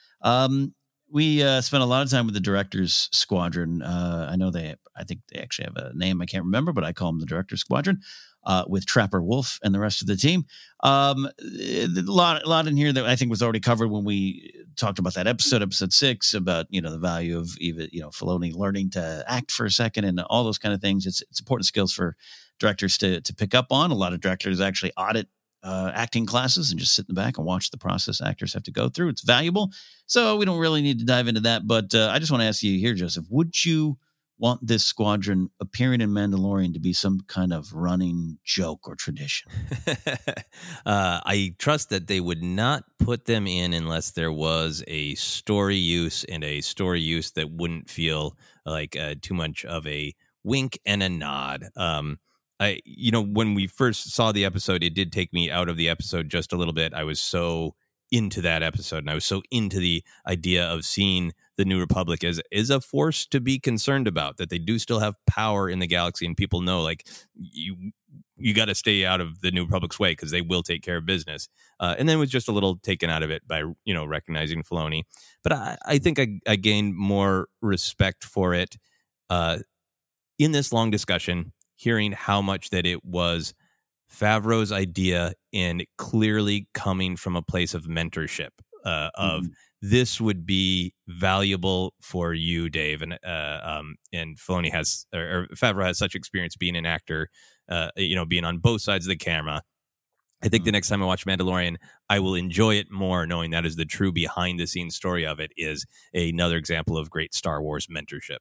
Um, we uh, spent a lot of time with the director's squadron. Uh, I know they, I think they actually have a name I can't remember, but I call them the director's squadron. Uh, with Trapper Wolf and the rest of the team. Um, a lot, a lot in here that I think was already covered when we talked about that episode, episode six, about, you know, the value of even, you know, Filoni learning to act for a second and all those kind of things. It's, it's important skills for directors to, to pick up on. A lot of directors actually audit uh, acting classes and just sit in the back and watch the process actors have to go through. It's valuable. So we don't really need to dive into that. But uh, I just want to ask you here, Joseph, would you want this squadron appearing in Mandalorian to be some kind of running joke or tradition? uh, I trust that they would not put them in unless there was a story use and a story use that wouldn't feel like uh, too much of a wink and a nod. Um, I, you know, when we first saw the episode, it did take me out of the episode just a little bit. I was so into that episode, and I was so into the idea of seeing the New Republic as is a force to be concerned about, that they do still have power in the galaxy, and people know, like, you you got to stay out of the New Republic's way because they will take care of business. Uh, and then was just a little taken out of it by, you know, recognizing Filoni. But I, I think I, I gained more respect for it uh, in this long discussion, hearing how much that it was Favreau's idea and clearly coming from a place of mentorship uh, of mm-hmm. this would be valuable for you, Dave. And uh, um, and Filoni has, or, or Favreau has such experience being an actor, uh, you know, being on both sides of the camera. I think mm-hmm. the next time I watch Mandalorian, I will enjoy it more knowing that is the true behind the scenes story of it is another example of great Star Wars mentorship.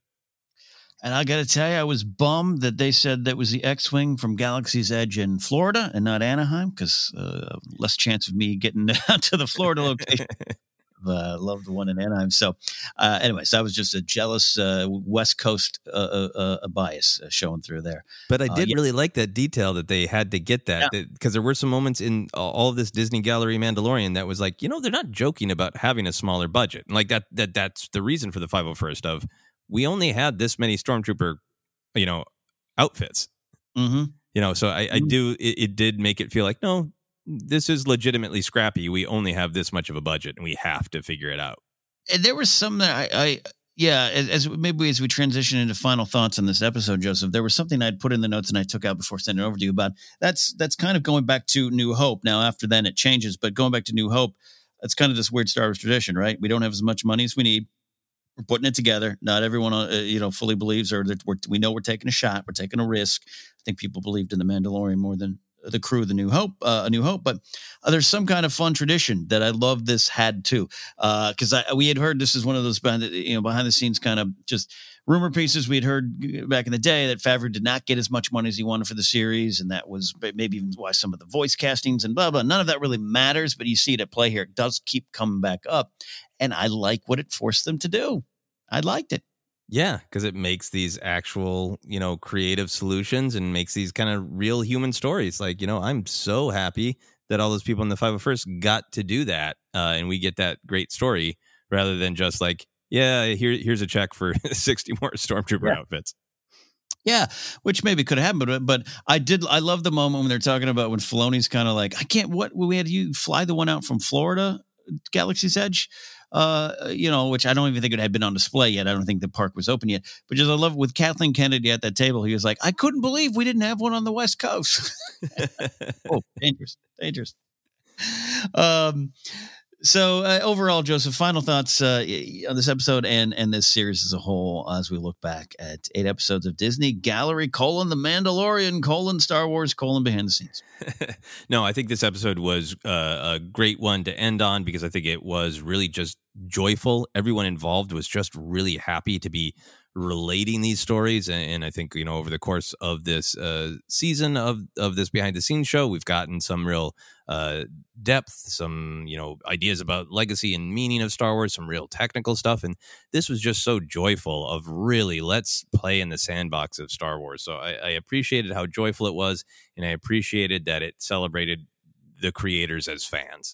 And I got to tell you, I was bummed that they said that was the X-Wing from Galaxy's Edge in Florida and not Anaheim, because uh, less chance of me getting down to the Florida location. I uh, love the one in Anaheim. So uh, anyways, that was just a jealous uh, West Coast uh, uh, uh, bias uh, showing through there. But I did uh, yeah. really like that detail that they had to get that, because yeah. there were some moments in all of this Disney Gallery Mandalorian that was like, you know, they're not joking about having a smaller budget. And like that, that that's the reason for the five oh first of, we only had this many Stormtrooper, you know, outfits, mm-hmm. you know, so I, I do, it, it did make it feel like, no, this is legitimately scrappy. We only have this much of a budget and we have to figure it out. And there was some that I, I yeah, as, as maybe as we transition into final thoughts on this episode, Joseph, there was something I'd put in the notes and I took out before sending it over to you about. That's, that's kind of going back to New Hope. Now, after then it changes, but going back to New Hope, it's kind of this weird Star Wars tradition, right? We don't have as much money as we need. We're putting it together. Not everyone, uh, you know, fully believes, or that we're, we know we're taking a shot. We're taking a risk. I think people believed in the Mandalorian more than the crew, the New Hope, uh, a New Hope. But uh, there's some kind of fun tradition that I love. This had too, because uh, we had heard this is one of those behind the, you know, behind the scenes kind of just rumor pieces we had heard back in the day that Favreau did not get as much money as he wanted for the series, and that was maybe even why some of the voice castings and blah blah. None of that really matters, but you see it at play here. It does keep coming back up, and I like what it forced them to do. I liked it. Yeah, because it makes these actual, you know, creative solutions and makes these kind of real human stories. Like, you know, I'm so happy that all those people in the five oh first got to do that, uh, and we get that great story rather than just like, yeah, here, here's a check for sixty more Stormtrooper yeah. outfits. Yeah, which maybe could have happened, but, but I did. I love the moment when they're talking about when Filoni's kind of like, I can't. What we had you fly the one out from Florida, Galaxy's Edge. Uh, you know, which I don't even think it had been on display yet. I don't think the park was open yet. But just I love with Kathleen Kennedy at that table. He was like, I couldn't believe we didn't have one on the West Coast. Oh, dangerous, dangerous. Um, so uh, overall, Joseph, final thoughts uh, on this episode and and this series as a whole as we look back at eight episodes of Disney Gallery, colon, The Mandalorian, colon, Star Wars, colon, behind the scenes. No, I think this episode was uh, a great one to end on because I think it was really just joyful. Everyone involved was just really happy to be relating these stories, and, and I think, you know, over the course of this uh, season of of this behind the scenes show, we've gotten some real uh, depth, some, you know, ideas about legacy and meaning of Star Wars, some real technical stuff, and this was just so joyful of really let's play in the sandbox of Star Wars. So I, I appreciated how joyful it was, and I appreciated that it celebrated the creators as fans.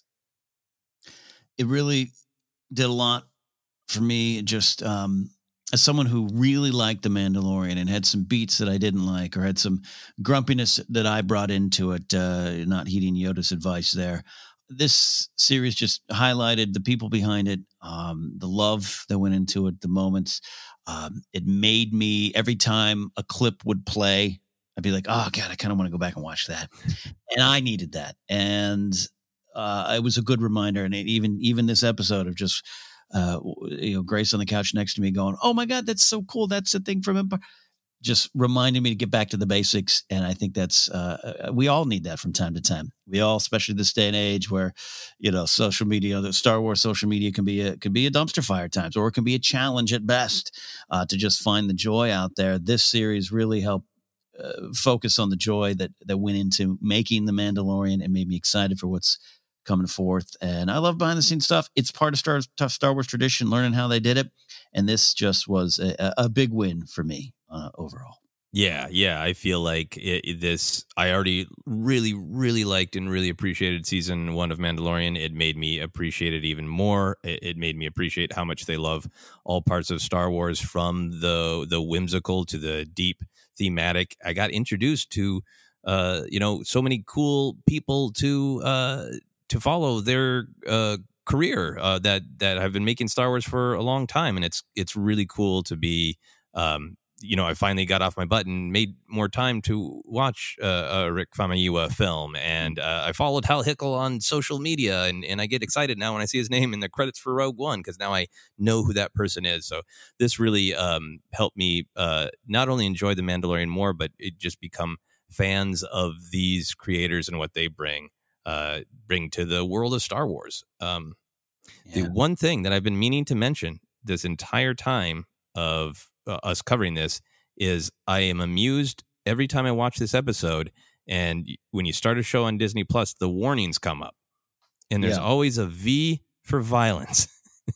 It really did a lot for me, just um as someone who really liked The Mandalorian and had some beats that I didn't like, or had some grumpiness that I brought into it, uh, not heeding Yoda's advice there. This series just highlighted the people behind it, um, the love that went into it, the moments. Um, it made me, every time a clip would play, I'd be like, oh, God, I kind of want to go back and watch that. And I needed that. And uh, it was a good reminder. And it, even even this episode of just, Uh, you know, Grace on the couch next to me going, oh my God, that's so cool. That's the thing from Empire. Just reminding me to get back to the basics. And I think that's, uh, we all need that from time to time. We all, especially this day and age where, you know, social media, the Star Wars social media can be a, can be a dumpster fire at times, or it can be a challenge at best, uh, to just find the joy out there. This series really helped uh, focus on the joy that, that went into making The Mandalorian and made me excited for what's coming forth. And I love behind the scenes stuff. It's part of Star, tough Star Wars tradition, learning how they did it. And this just was a, a big win for me uh, overall. Yeah, yeah. I feel like it, it, this, I already really, really liked and really appreciated season one of Mandalorian. It made me appreciate it even more. It, it made me appreciate how much they love all parts of Star Wars, from the the whimsical to the deep thematic. I got introduced to uh, you know, so many cool people to uh, to follow their uh, career uh, that that have been making Star Wars for a long time, and it's it's really cool to be. Um, you know, I finally got off my butt and made more time to watch uh, a Rick Famuyiwa film. And uh, I followed Hal Hickel on social media, and, and I get excited now when I see his name in the credits for Rogue One, because now I know who that person is. So this really um, helped me uh, not only enjoy The Mandalorian more, but it just become fans of these creators and what they bring uh, bring to the world of Star Wars. Um, yeah. The one thing that I've been meaning to mention this entire time of Uh, us covering this is I am amused every time I watch this episode, and when you start a show on Disney Plus, the warnings come up, and there's yeah. always a V for violence.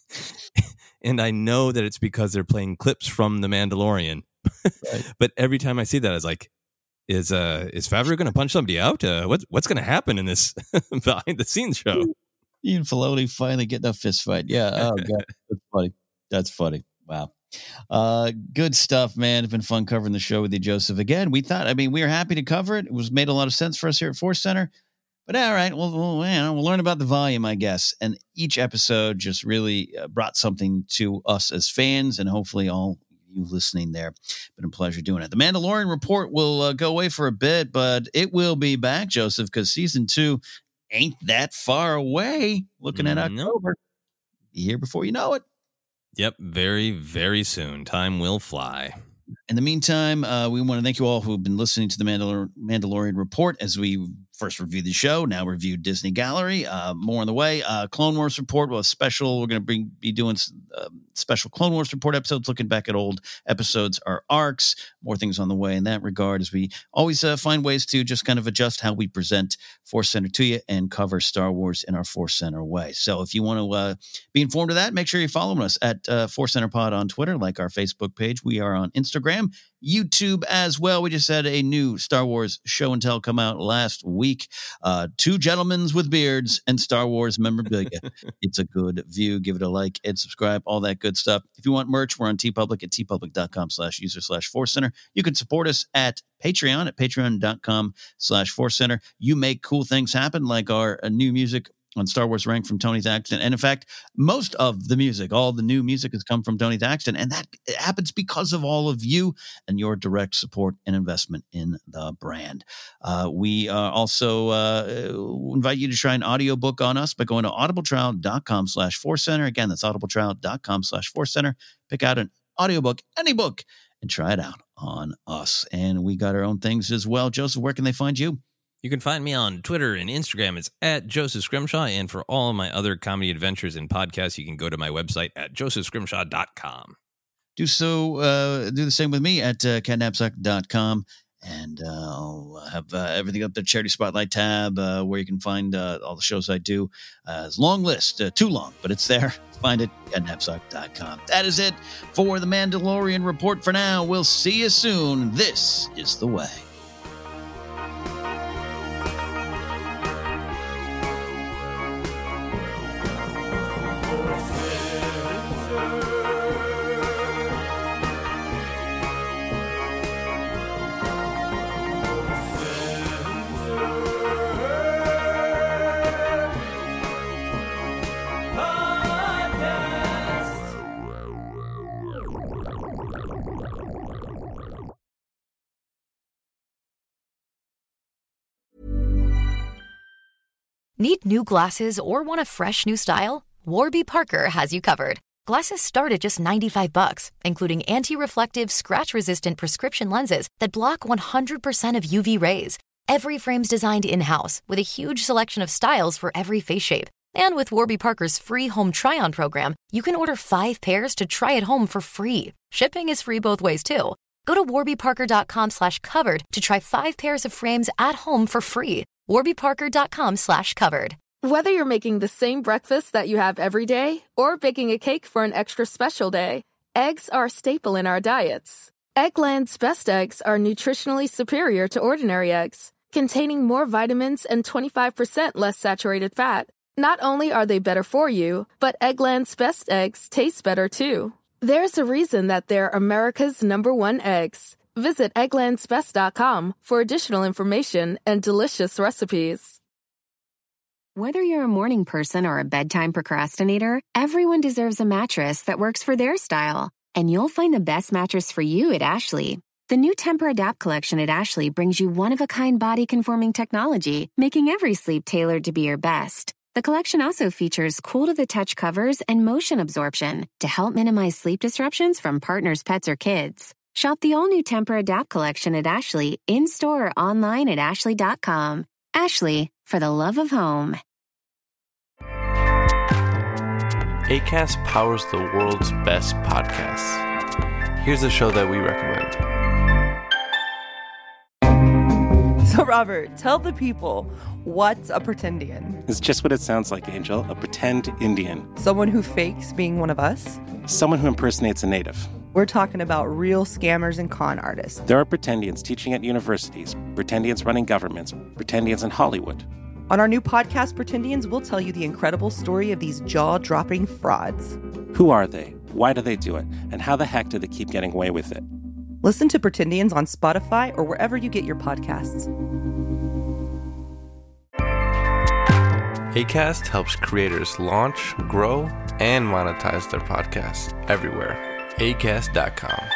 And I know that it's because they're playing clips from The Mandalorian. Right. But every time I see that, I was like, is uh is Favreau going to punch somebody out? Uh, what's what's going to happen in this behind the scenes show? Ian Filoni finally getting a fist fight. Yeah. Oh god, that's funny. That's funny. Wow. Uh, good stuff, man. It's been fun covering the show with you, Joseph. Again, we thought, I mean, we were happy to cover it. It was made a lot of sense for us here at Force Center. But all right, well, we'll, you know, we'll learn about the volume, I guess. And each episode just really uh, brought something to us as fans, and hopefully all you listening there. Been a pleasure doing it. The Mandalorian Report will uh, go away for a bit, but it will be back, Joseph, because season two ain't that far away. Looking at Mm, no. October, be here before you know it. Yep, very, very soon. Time will fly. In the meantime, uh, we want to thank you all who have been listening to the Mandalor- Mandalorian Report as we first reviewed the show, now review Disney Gallery. Uh, more on the way. Uh, Clone Wars Report, well, a special. We're going to bring, be doing uh, special Clone Wars Report episodes, looking back at old episodes, our arcs. More things on the way in that regard, as we always uh, find ways to just kind of adjust how we present Force Center to you and cover Star Wars in our Force Center way. So if you want to uh, be informed of that, make sure you're following us at uh, Force Center Pod on Twitter, like our Facebook page. We are on Instagram, YouTube as well. We just had a new Star Wars show and tell come out last week. Uh, two gentlemen with beards and Star Wars memorabilia. It's a good view. Give it a like and subscribe, all that good stuff. If you want merch, we're on TeePublic at teepublic.com slash user slash Force Center. You can support us at Patreon at patreon.com slash Force Center. You make cool things happen, like our uh, new music on Star Wars Rank from Tony Thaxton. And in fact, most of the music, all the new music has come from Tony Thaxton. And that happens because of all of you and your direct support and investment in the brand. Uh, we uh, also uh, invite you to try an audiobook on us by going to audibletrial.com slash Force Center. Again, that's audibletrial.com slash Force Center. Pick out an audiobook, any book, and try it out on us. And we got our own things as well. Joseph, where can they find you? You can find me on Twitter and Instagram. It's at Joseph Scrimshaw. And for all of my other comedy adventures and podcasts, you can go to my website at joseph scrimshaw dot com. Do so, uh, do the same with me at uh, cat knapsack dot com. And uh, I'll have uh, everything up there, Charity Spotlight tab, uh, where you can find uh, all the shows I do. Uh, it's a long list, uh, too long, but it's there. Find it at knapsack dot com. That is it for the Mandalorian Report for now. We'll see you soon. This is The Way. Need new glasses or want a fresh new style? Warby Parker has you covered. Glasses start at just ninety-five bucks, including anti-reflective, scratch-resistant prescription lenses that block one hundred percent of U V rays. Every frame's designed in-house with a huge selection of styles for every face shape. And with Warby Parker's free home try-on program, you can order five pairs to try at home for free. Shipping is free both ways, too. Go to warbyparker.com slash covered to try five pairs of frames at home for free. warbyparker.com slash covered. Whether you're making the same breakfast that you have every day or baking a cake for an extra special day, eggs are a staple in our diets. Eggland's best eggs are nutritionally superior to ordinary eggs, containing more vitamins and twenty-five percent less saturated fat. Not only are they better for you, but Eggland's best eggs taste better too. There's a reason that they're America's number one eggs. Visit egglands best dot com for additional information and delicious recipes. Whether you're a morning person or a bedtime procrastinator, everyone deserves a mattress that works for their style. And you'll find the best mattress for you at Ashley. The new Temper-Adapt collection at Ashley brings you one-of-a-kind body-conforming technology, making every sleep tailored to be your best. The collection also features cool-to-the-touch covers and motion absorption to help minimize sleep disruptions from partners, pets, or kids. Shop the all-new Temper-Adapt collection at Ashley, in-store or online at ashley dot com. Ashley, for the love of home. Acast powers the world's best podcasts. Here's a show that we recommend. So, Robert, tell the people, what's a pretendian? It's just what it sounds like, Angel. A pretend Indian. Someone who fakes being one of us? Someone who impersonates a native. We're talking about real scammers and con artists. There are pretendians teaching at universities, pretendians running governments, pretendians in Hollywood. On our new podcast, Pretendians, we'll tell you the incredible story of these jaw-dropping frauds. Who are they? Why do they do it? And how the heck do they keep getting away with it? Listen to Pretendians on Spotify or wherever you get your podcasts. Acast helps creators launch, grow, and monetize their podcasts everywhere. acast dot com.